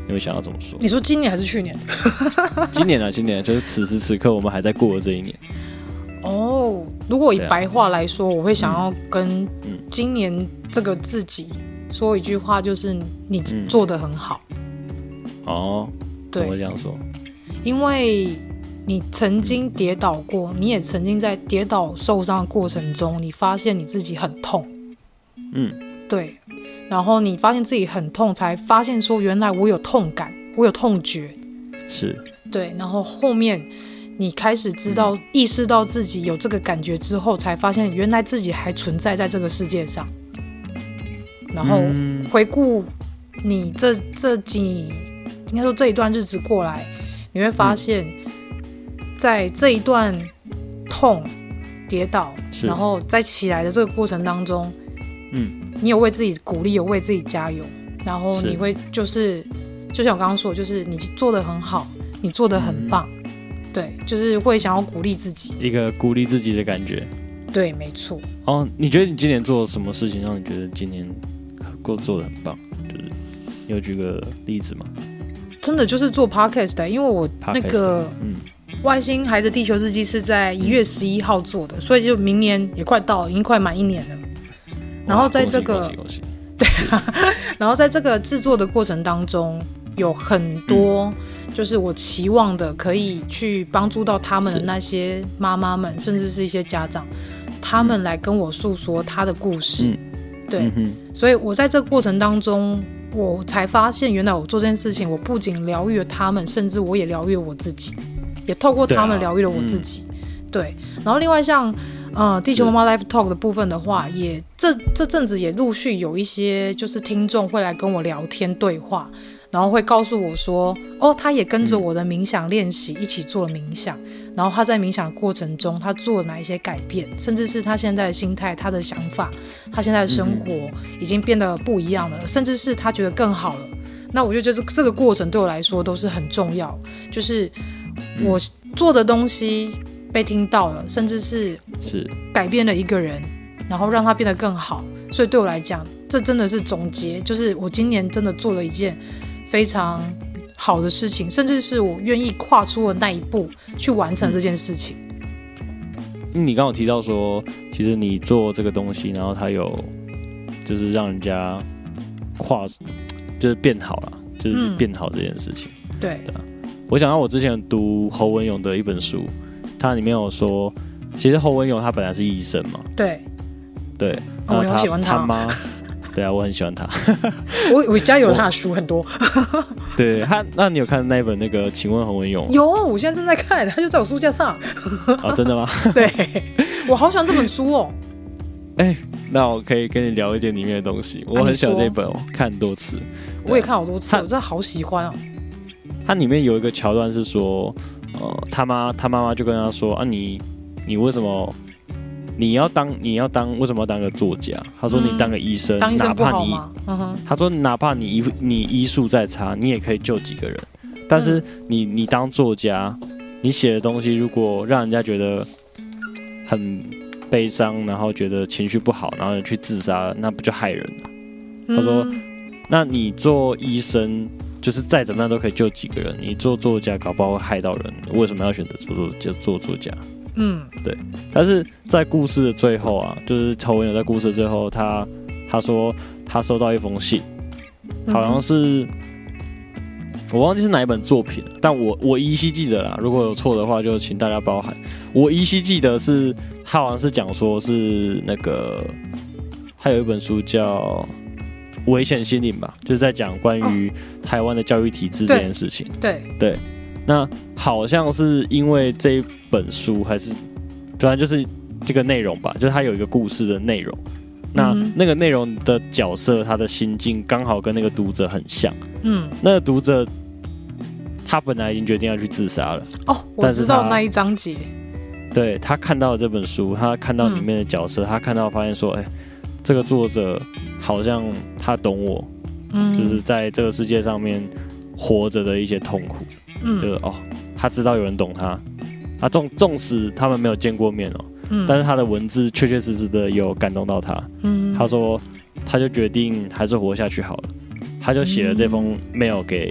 你会想要怎么说？ 你说今年还是去年？ 今年啊，今年就是此时此刻我们还在过的这一年。 哦，如果以白话来说，我会想要跟今年这个自己说一句话，就是你做得很好。 哦，怎么这样说？ 因为你曾经跌倒过，你也曾经在跌倒受伤的过程中，你发现你自己很痛。对，然后你发现自己很痛，才发现说原来我有痛感，我有痛觉。 是。 对，然后后面你开始意识到自己有这个感觉之后，才发现原来自己还存在在这个世界上。然后回顾你应该说这一段日子过来，你会发现在这一段痛跌倒然后再起来的这个过程当中，你有为自己鼓励，有为自己加油，然后你会就像我刚刚说的，就是你做得很好，你做得很棒。对，就是会想要鼓励自己， 一个鼓励自己的感觉。 对，没错。 哦，你觉得你今年做了什么事情让你觉得今年做得很棒？就是你有举个例子吗？ 真的就是做 podcast， 因为我那个外星孩子地球日记是在1月11号做的，所以就明年也快到了，已经快满1年了。然后在这个对啊，然后在这个制作的过程当中，有很多就是我期望的可以去帮助到他们的那些妈妈们，甚至是一些家长，他们来跟我诉说他的故事。对，所以我在这个过程当中，我才发现原来我做这件事情，我不仅疗愈了他们，甚至我也疗愈了我自己，也透过他们疗愈了我自己。对，然后另外像地球妈妈 Live Talk 的部分的话，也这阵子也陆续有一些就是听众会来跟我聊天对话，然后会告诉我说，他也跟着我的冥想练习一起做了冥想，然后他在冥想的过程中他做了哪一些改变，甚至是他现在的心态，他的想法，他现在的生活已经变得不一样了，甚至是他觉得更好了。那我就觉得这个过程对我来说都是很重要，就是我做的东西被听到了，甚至是改变了一个人，然后让他变得更好。所以对我来讲，这真的是总结，就是我今年真的做了一件非常好的事情，甚至是我愿意跨出的那一步去完成这件事情。 你刚刚有提到说，其实你做这个东西，然后它有就是让人家就是变好了，就是变好这件事情。 对啊，我想到我之前读侯文勇的一本书，它里面有说，其实侯文勇他本来是医生嘛。 对， 然后我喜欢他妈，对啊，我很喜欢他。 我家有他的书很多。 对他，那你有看那一本那个《请问侯文勇》？ 有，我现在正在看，他就在我书架上。 真的吗？ 对，我好喜欢这本书哦。 那我可以跟你聊一点里面的东西。我很喜欢这本看很多次。 我也看好多次，我真的好喜欢哦。 它里面有一个桥段是说，他妈妈就跟他说啊，你为什么你要当为什么要当个作家？他说你当个医生， 当医生不好吗？他说哪怕你医术再差，你也可以救几个人。但是你当作家，你写的东西如果让人家觉得很悲伤，然后觉得情绪不好，然后去自杀，那不就害人了？他说，那你做医生，就是再怎么样都可以救几个人，你做作家搞不好会害到人，为什么要选择做作家？对。但是在故事的最后啊，就是侯文勇在故事的最后，他说他收到一封信，好像是我忘记是哪一本作品了，但我依稀记得啦，如果有错的话就请大家包涵。我依稀记得是他好像是讲说是那个，他有一本书叫《危险心灵》吧，就是在讲关于台湾的教育体制这件事情。对，那好像是因为这一本书还是反正就是这个内容吧，就是它有一个故事的内容。那个内容的角色，他的心境刚好跟那个读者很像。那个读者他本来已经决定要去自杀了。 我知道那一章节。 对，他看到了这本书，他看到里面的角色，他看到发现说，这个作者好像他懂我，就是在这个世界上面活着的一些痛苦。就是他知道有人懂他。纵使他们没有见过面但是他的文字确确实实的有感动到他。他说他就决定还是活下去好了，他就写了这封 mail 给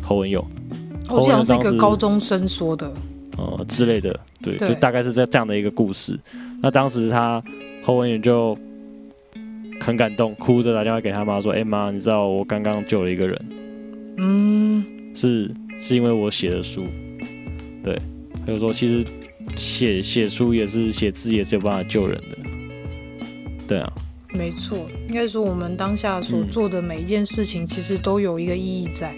侯文佑， 我记得好像是一个高中生说的， 之类的，对， 对就大概是这样的一个故事。那当时侯文佑就很感动，哭着打电话给他妈说：“妈，你知道我刚刚救了一个人，是因为我写的书。”对，他就说其实写书也是写字也是有办法救人的，对啊， 没错，应该说我们当下所做的每一件事情，其实都有一个意义在，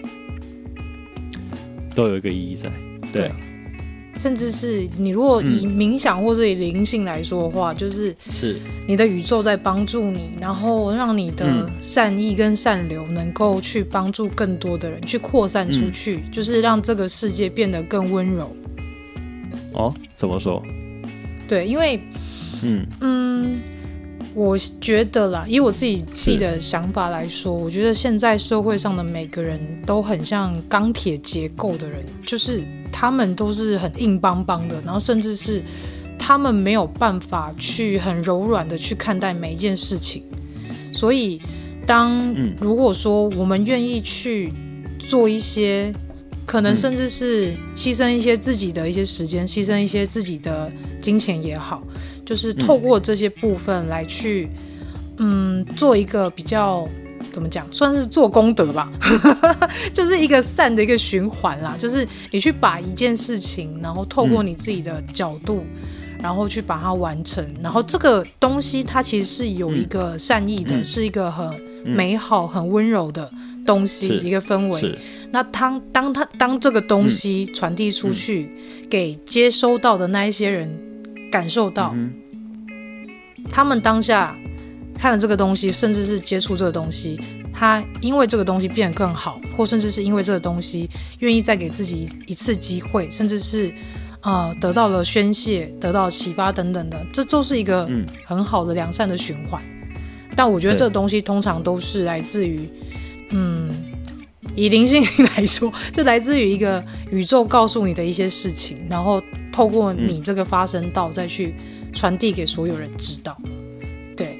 对啊。 甚至是你如果以冥想或者以灵性来说的话，就是你的宇宙在帮助你，然后让你的善意跟善流能够去帮助更多的人，去扩散出去，就是让这个世界变得更温柔。 怎么说？ 对，因为我觉得啦，以我自己的想法来说，我觉得现在社会上的每个人都很像钢铁结构的人，就是他们都是很硬邦邦的，然后甚至是他们没有办法去很柔软的去看待每一件事情。所以如果说我们愿意去做一些可能甚至是牺牲一些自己的一些时间，牺牲一些自己的金钱也好，就是透过这些部分来去做一个比较怎么讲，算是做功德吧就是一个善的一个循环啦，就是你去把一件事情，然后透过你自己的角度然后去把它完成，然后这个东西它其实是有一个善意的，是一个很美好很温柔的东西，一个氛围。那当这个东西传递出去，给接收到的那一些人感受到，他们当下看了这个东西，甚至是接触这个东西，他因为这个东西变得更好，或甚至是因为这个东西愿意再给自己一次机会，甚至是得到了宣泄，得到启发等等的，这就是一个很好的良善的循环。但我觉得这个东西通常都是来自于以灵性来说，就来自于一个宇宙告诉你的一些事情，然后透过你这个发声道再去传递给所有人知道。对，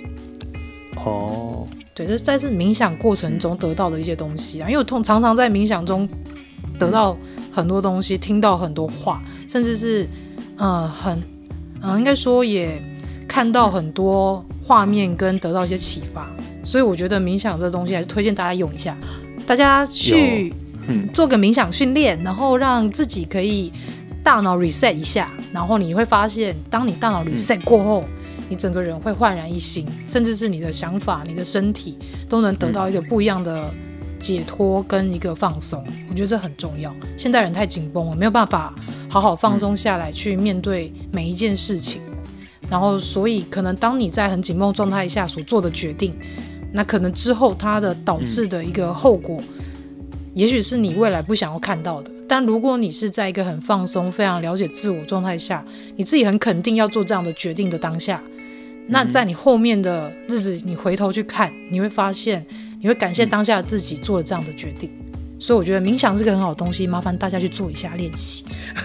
对，这在是冥想过程中得到的一些东西啊。因为我常常在冥想中得到很多东西，听到很多话，甚至是应该说也看到很多画面跟得到一些启发。所以我觉得冥想这东西还是推荐大家用一下，大家去做个冥想训练，然后让自己可以大脑 reset 一下，然后你会发现当你大脑 reset 过后，你整个人会焕然一新，甚至是你的想法你的身体都能得到一个不一样的解脱跟一个放松。我觉得这很重要，现代人太紧绷了，没有办法好好放松下来去面对每一件事情，然后所以可能当你在很紧绷状态下所做的决定，那可能之后它的导致的一个后果也许是你未来不想要看到的。但如果你是在一个很放松非常了解自我状态下，你自己很肯定要做这样的决定的当下，那在你后面的日子你回头去看，你会发现你会感谢当下的自己做了这样的决定。所以我觉得冥想是个很好的东西，麻烦大家去做一下练习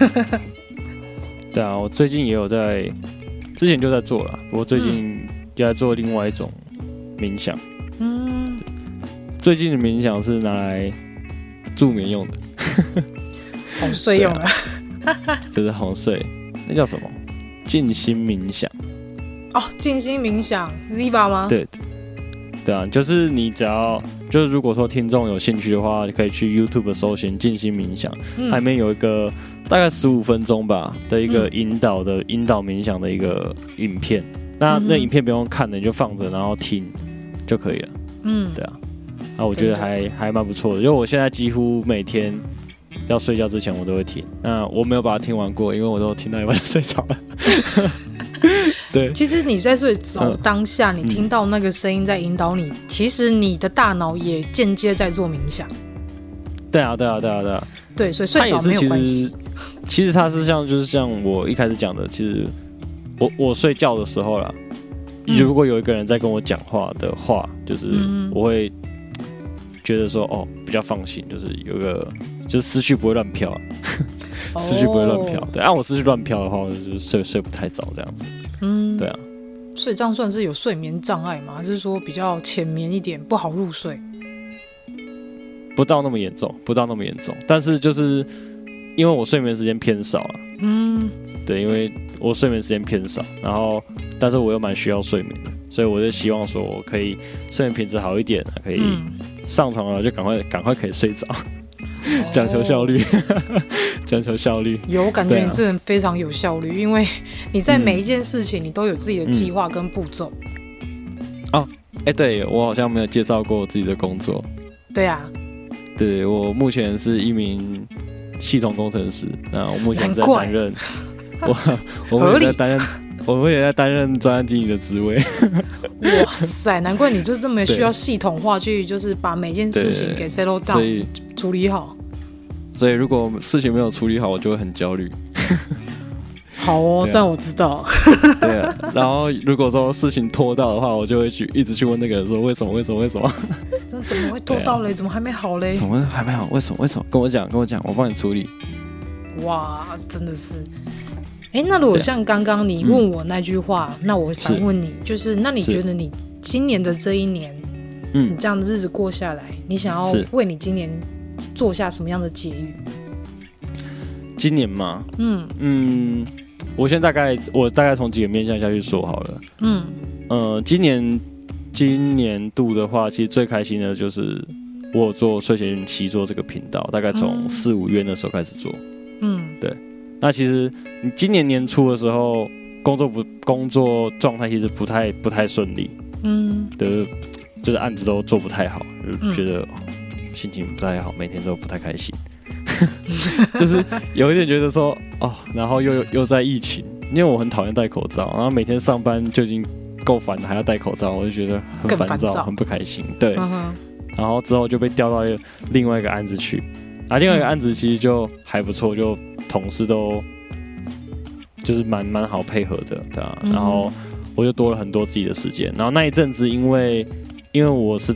对啊，我最近也有之前就在做了，我最近也在做另外一种冥想。最近的冥想是拿来助眠用的哄睡用的就是哄睡，那叫什么静心冥想。 静心冥想 Ziva 吗？ 对啊，就是你只要就是如果说听众有兴趣的话，可以去 YouTube 搜寻静心冥想，它里面有一个大概15分钟吧的一个引导冥想的一个影片。那影片不用看的，你就放着然后听就可以了。对啊，我觉得还蛮不错的，因为我现在几乎每天要睡觉之前我都会听。那我没有把它听完过，因为我都听到一半就睡着了对， 其实你在睡着当下，你听到那个声音在引导你，其实你的大脑也间接在做冥想。对，所以睡着没有关系。 其实它是就是像我一开始讲的，其实我睡觉的时候啦，如果有一个人在跟我讲话的话，就是我会觉得说比较放心，就是有个就是思绪不会乱飘思绪不会乱飘。对，我思绪乱飘的话，我就睡不太着这样子。对啊。 所以这样算是有睡眠障碍吗？还是说比较浅眠一点，不好入睡？ 不到那么严重，但是就是因为我睡眠时间偏少了，对，因为我睡眠时间偏少，然后但是我又蛮需要睡眠的，所以我就希望说我可以睡眠品质好一点，可以上床了就赶快可以睡着。讲求效率，讲求效率。 有，我感觉你这人非常有效率，因为你在每一件事情你都有自己的计划跟步骤。 对，我好像没有介绍过我自己的工作。 对啊， 对，我目前是一名系统工程师。那我目前在担任，我目前在担任专案经理的职位。 哇塞，难怪你就是这么需要系统化去，就是把每件事情给 settle down， 处理好。 所以如果事情没有处理好，我就会很焦虑。 好哦，这样我知道。 对啊，然后如果说事情拖到的话，我就会一直去问那个人说为什么？ 那怎么会拖到嘞？怎么还没好嘞？ 怎么还没好？为什么？跟我讲，我帮你处理。哇， 真的是。那如果像刚刚你问我那句话，那我反问你，就是那你觉得你今年的这一年，你这样的日子过下来，你想要为你今年做下什么样的结语？ 今年嘛，我大概从几个面向下去说好了。今年度的话，其实最开心的就是我有做睡前习作这个频道，大概从4、5月那时候开始做。对。那其实你今年年初的时候，工作状态其实不太顺利，对，就是案子都做不太好，就觉得心情不太好，每天都不太开心，就是有一点觉得说然后又在疫情，因为我很讨厌戴口罩，然后每天上班就已经够烦了，还要戴口罩，我就觉得很烦躁，很不开心，对，然后之后就被调到另外一个案子去，另外一个案子其实就还不错，就同事都就是蛮好配合的，对啊，然后我就多了很多自己的时间。然后那一阵子，因为我是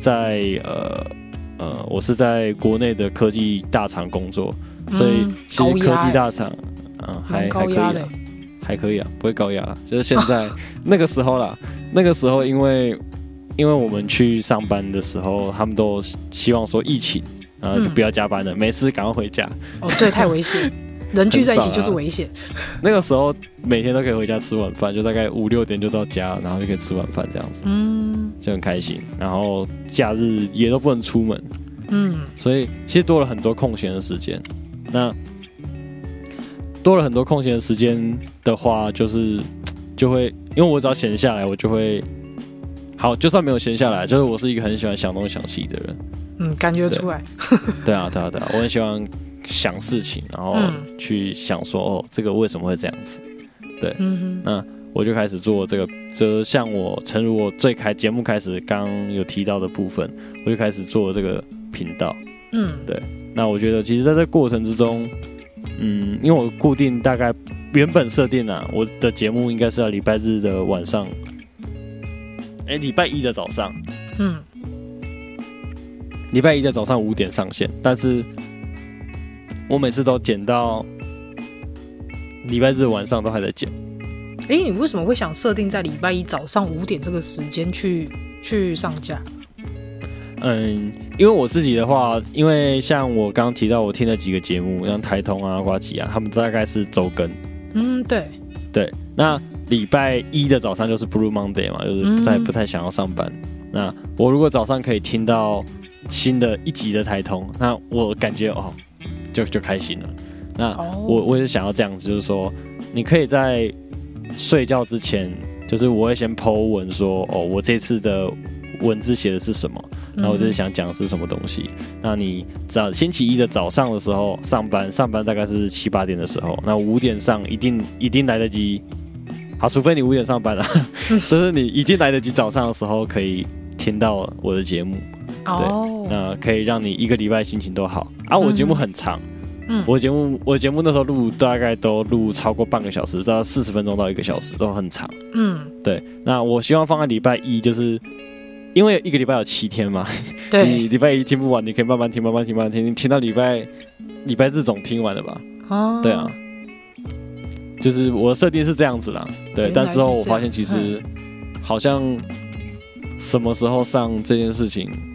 在国内的科技大厂工作，所以其实科技大厂还可以啊，不会高压啦。就是现在那个时候因为我们去上班的时候，他们都希望说疫情，然后就不要加班了，没事赶快回家。 对，太危险。人聚在一起就是危险。 那个时候每天都可以回家吃晚饭，就大概5、6点就到家，然后就可以吃晚饭这样子，就很开心。然后假日也都不能出门，所以其实多了很多空闲的时间。那多了很多空闲的时间的话，就会因为我只要闲下来，我就会好，就算没有闲下来，就是我是一个很喜欢想东想西的人， 感觉出来。 对啊，我很喜欢想事情，然后去想说这个为什么会这样子，对，那我就开始做这个，就像诚如我节目开始刚有提到的部分，我就开始做这个频道，对，那我觉得其实在这个过程之中，因为我固定大概原本设定我的节目应该是要礼拜日的晚上，礼拜一的早上，礼拜一的早上5点上线，但是我每次都剪到礼拜日晚上都还在剪。 你为什么会想设定在礼拜一早上5点这个时间去上架？ 因为我自己的话，因为像我刚刚提到我听了几个节目，像台通啊、呱吉啊，他们大概是周更。对。那礼拜一的早上就是 Blue Monday 嘛，就是不太想要上班。那我如果早上可以听到新的一集的台通，那我感觉就开心了。那我也是想要这样子，就是说你可以在睡觉之前，就是我会先 po 文说我这次的文字写的是什么，然后我这次想讲的是什么东西。那你星期一的早上的时候上班大概是7、8点的时候，那5点上一定来得及。好，除非你5点上班了，就是你一定来得及早上的时候可以听到我的节目。对，那可以让你一个礼拜心情都好。我节目很长，我的节目那时候录大概都录超过半个小时，到40分钟到1个小时都很长。对。那我希望放在礼拜一，就是因为一个礼拜有7天嘛，对，你礼拜一听不完，你可以慢慢听，你听到礼拜日总听完了吧？对啊，就是我的设定是这样子啦。对，但之后我发现其实好像什么时候上这件事情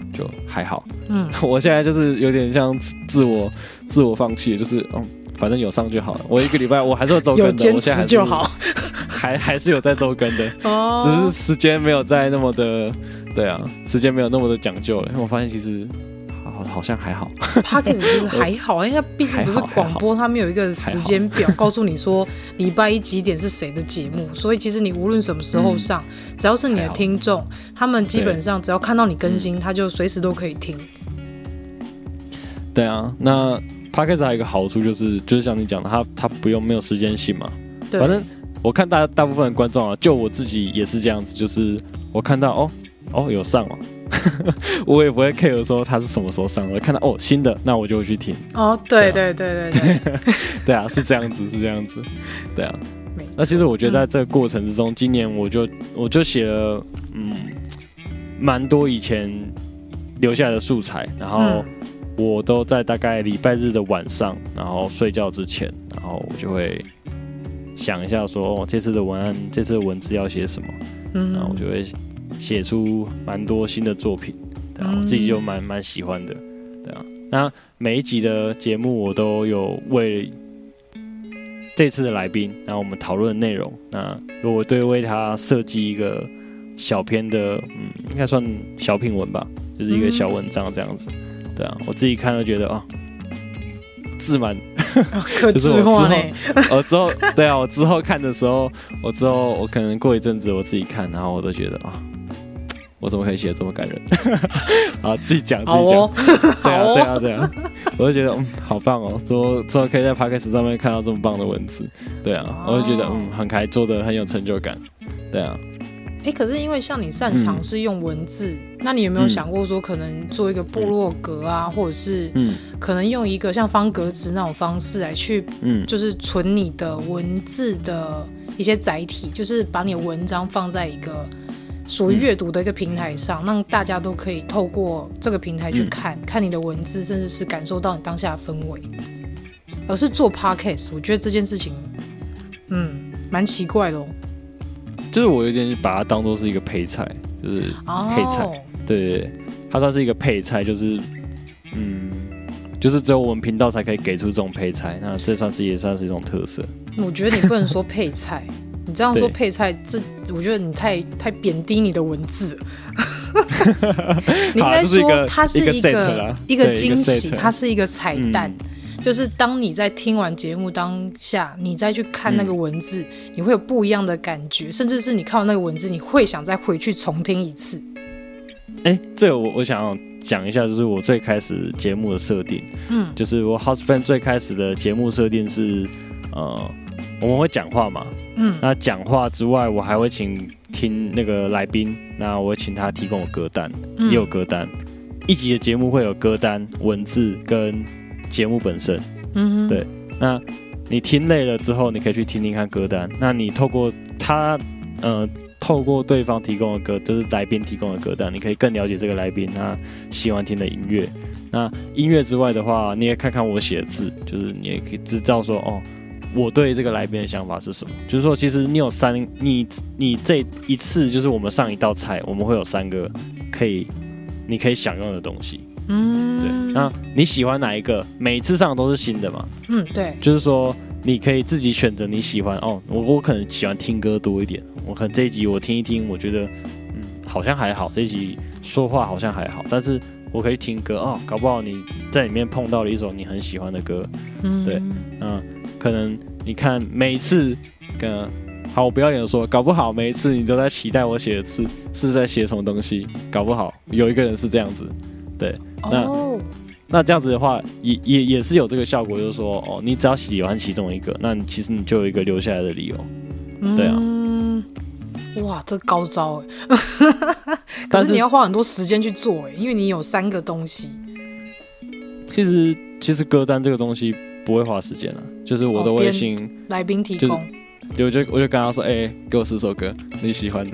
就还好。我现在就是有点像自我放弃，就是反正有上就好了。我一个礼拜我还是有周更的， 有坚持就好， 还是有在周更的，只是时间没有在那么的，对啊，时间没有那么的讲究了。因为我发现其实好像还好 Podcast 其实还好，因为它毕竟不是广播，它没有一个时间表告诉你说礼拜一几点是谁的节目，所以其实你无论什么时候上，只要是你的听众，他们基本上只要看到你更新，他就随时都可以听。 对啊，那 Podcast 还有一个好处就是像你讲的，它没有时间性嘛。反正我看大部分的观众啊，就我自己也是这样子，就是我看到有上了。我也不会 care 说他是什么时候上的，我看到新的，那我就会去听。 对对啊，是这样子，对啊。那其实我觉得在这个过程之中，今年我就写了蛮多以前留下来的素材，然后我都在大概礼拜日的晚上，然后睡觉之前，然后我就会想一下说这次的文案，这次的文字要写什么，然后我就会写出蛮多新的作品，对啊，我自己就蛮喜欢的，对啊。那每一集的节目我都有为这次的来宾，然后我们讨论的内容，那如果对为他设计一个小篇的，应该算小品文吧，就是一个小文章这样子，对啊，我自己看都觉得字蛮客制化嘞。 我之后看的时候，我可能过一阵子我自己看，然后我都觉得我怎么可以写得这么感人？自己讲，对啊，我就觉得好棒哦，之后可以在 Podcast 上面看到这么棒的文字，对啊，我就觉得很做得很有成就感，对啊。 可是因为像你擅长是用文字，那你有没有想过说可能做一个部落格啊，或者是可能用一个像方格子那种方式来去，就是存你的文字的一些载体，就是把你的文章放在一个属于阅读的一个平台上，让大家都可以透过这个平台去看你的文字，甚至是感受到你当下的氛围。而是做 podcast， 我觉得这件事情，蛮奇怪的哦。 就是我有点把它当作是一个配菜，就是配菜，对，它算是一个配菜，就是就是只有我们频道才可以给出这种配菜，那这也算是一种特色。 我觉得你不能说配菜，你这样说配菜，我觉得你太贬低你的文字了。你应该说它是一个惊喜，它是一个彩蛋。就是当你在听完节目当下，你再去看那个文字，你会有不一样的感觉，甚至是你看完那个文字，你会想再回去重听一次。 这个我想要讲一下，就是我最开始节目的设定，就是我 House Fan 最开始的节目设定是，我们会讲话嘛，那讲话之外，我还会听那个来宾，那我会请他提供我歌单，也有歌单，一集的节目会有歌单、文字跟节目本身，对，那你听累了之后，你可以去听听看歌单。那你透过透过对方提供的歌，就是来宾提供的歌单，你可以更了解这个来宾他喜欢听的音乐。那音乐之外的话，你也看看我写的字，就是你也可以知道说，我对这个来宾的想法是什么。就是说，其实你有你这一次就是我们上一道菜，我们会有3个你可以享用的东西。对，那你喜欢哪一个？每一次上都是新的嘛？ 对， 就是说你可以自己选择你喜欢我可能喜欢听歌多一点，我可能这一集我听一听，我觉得好像还好，这一集说话好像还好，但是我可以听歌搞不好你在里面碰到了一首你很喜欢的歌，对，可能你看每一次好，我不要脸的说，搞不好每一次你都在期待我写的字是在写什么东西，搞不好有一个人是这样子。对，那这样子的话，也是有这个效果，就是说，你只要喜欢其中一个，那其实你就有一个留下来的理由。对啊， 哇，这高招哎！可是你要花很多时间去做哎，因为你有3个东西。 其实歌单这个东西不会花时间啊，就是我都会请来宾提供。 我就跟他说，给我10首歌你喜欢的。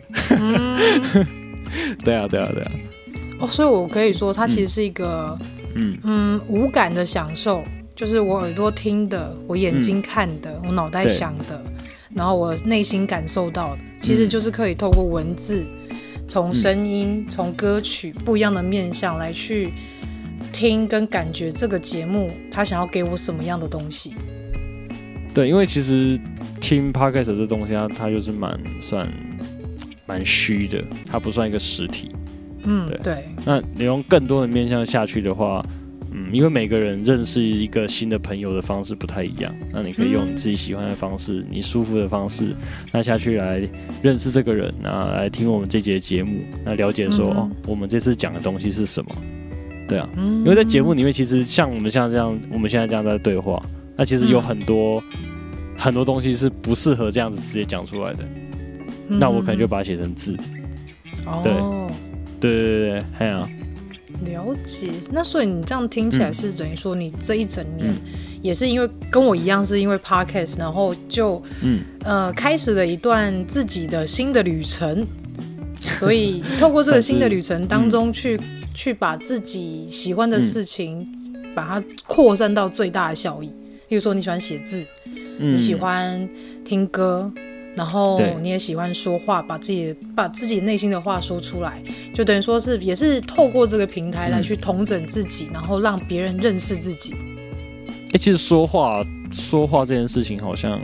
对啊。 所以我可以说，它其实是一个无感的享受，就是我耳朵听的，我眼睛看的，我脑袋想的，然后我内心感受到的，其实就是可以透过文字， 从声音、从歌曲不一样的面向来去听跟感觉这个节目他想要给我什么样的东西。 对，因为其实听 podcast 这东西它就是蛮虚的，它不算一个实体。对。那你用更多的面向下去的话，因为每个人认识一个新的朋友的方式不太一样，那你可以用你自己喜欢的方式，你舒服的方式，那下去来认识这个人，那来听我们这节节目，那了解说我们这次讲的东西是什么。对啊，因为在节目里面，其实像我们现在这样在对话，那其实有很多东西是不适合这样子直接讲出来的，那我可能就把它写成字。对，嘿啊。 了解，那所以你这样听起来是等于说你这一整年也是因为跟我一样是因为 podcast， 然后就开始了一段自己的新的旅程，所以透过这个新的旅程当中去把自己喜欢的事情把它扩散到最大的效益。例如说你喜欢写字，你喜欢听歌，然后你也喜欢说话，把自己内心的话说出来，就等于说是也是透过这个平台来去统整自己，然后让别人认识自己。 其实说话这件事情好像，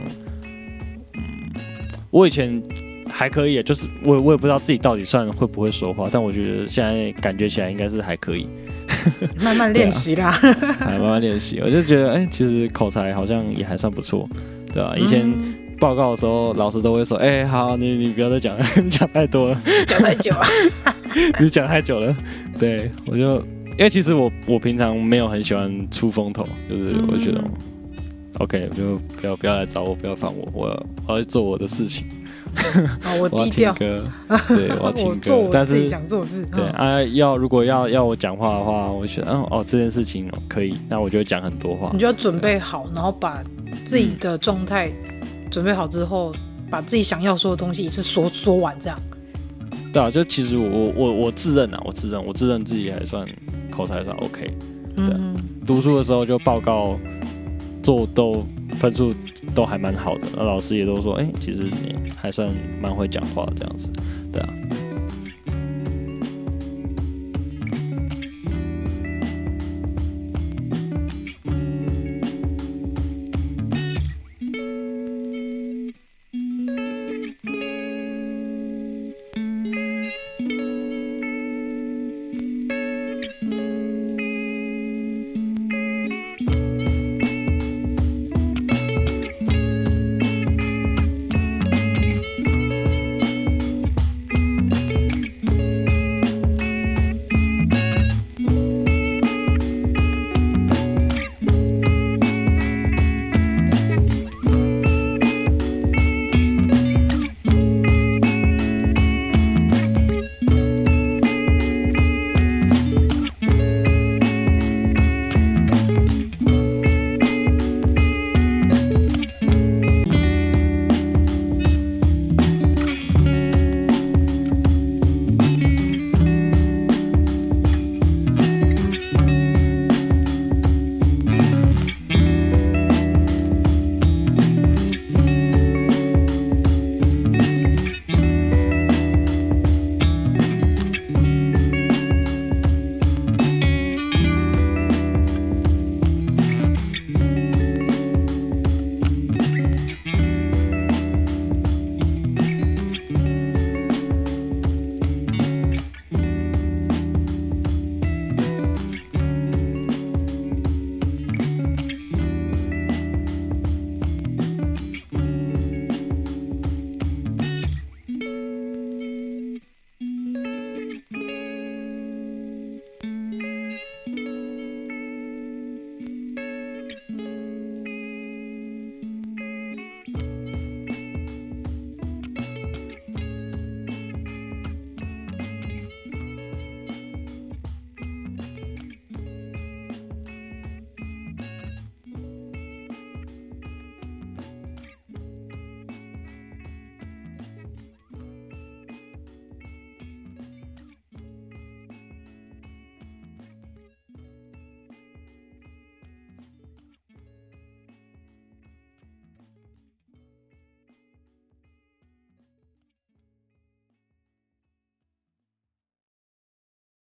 我以前还可以，就是我也不知道自己到底算会不会说话，但我觉得现在感觉起来应该是还可以。 慢慢练习啦， 慢慢练习，我就觉得其实口才好像也还算不错，对吧？以前报告的时候，老师都会说：“好，你不要再讲了，你讲太多了， 讲太久了， 你讲太久了。”对，我就因为其实我平常没有很喜欢出风头，就是我觉得OK， 就不要来找我，不要烦我，我要做我的事情。 我低调， 对，我要听歌， 我做我自己想做的事。 对如果要我讲话的话，我觉得这件事情可以，那我就讲很多话。 你就要准备好，然后把自己的状态准备好之后，把自己想要说的东西一次说完，这样。 对啊，就其实我自认自己还算口才还算 OK。对，读书的时候就报告做都分数都还蛮好的，那老师也都说，其实你还算蛮会讲话的这样子，对啊。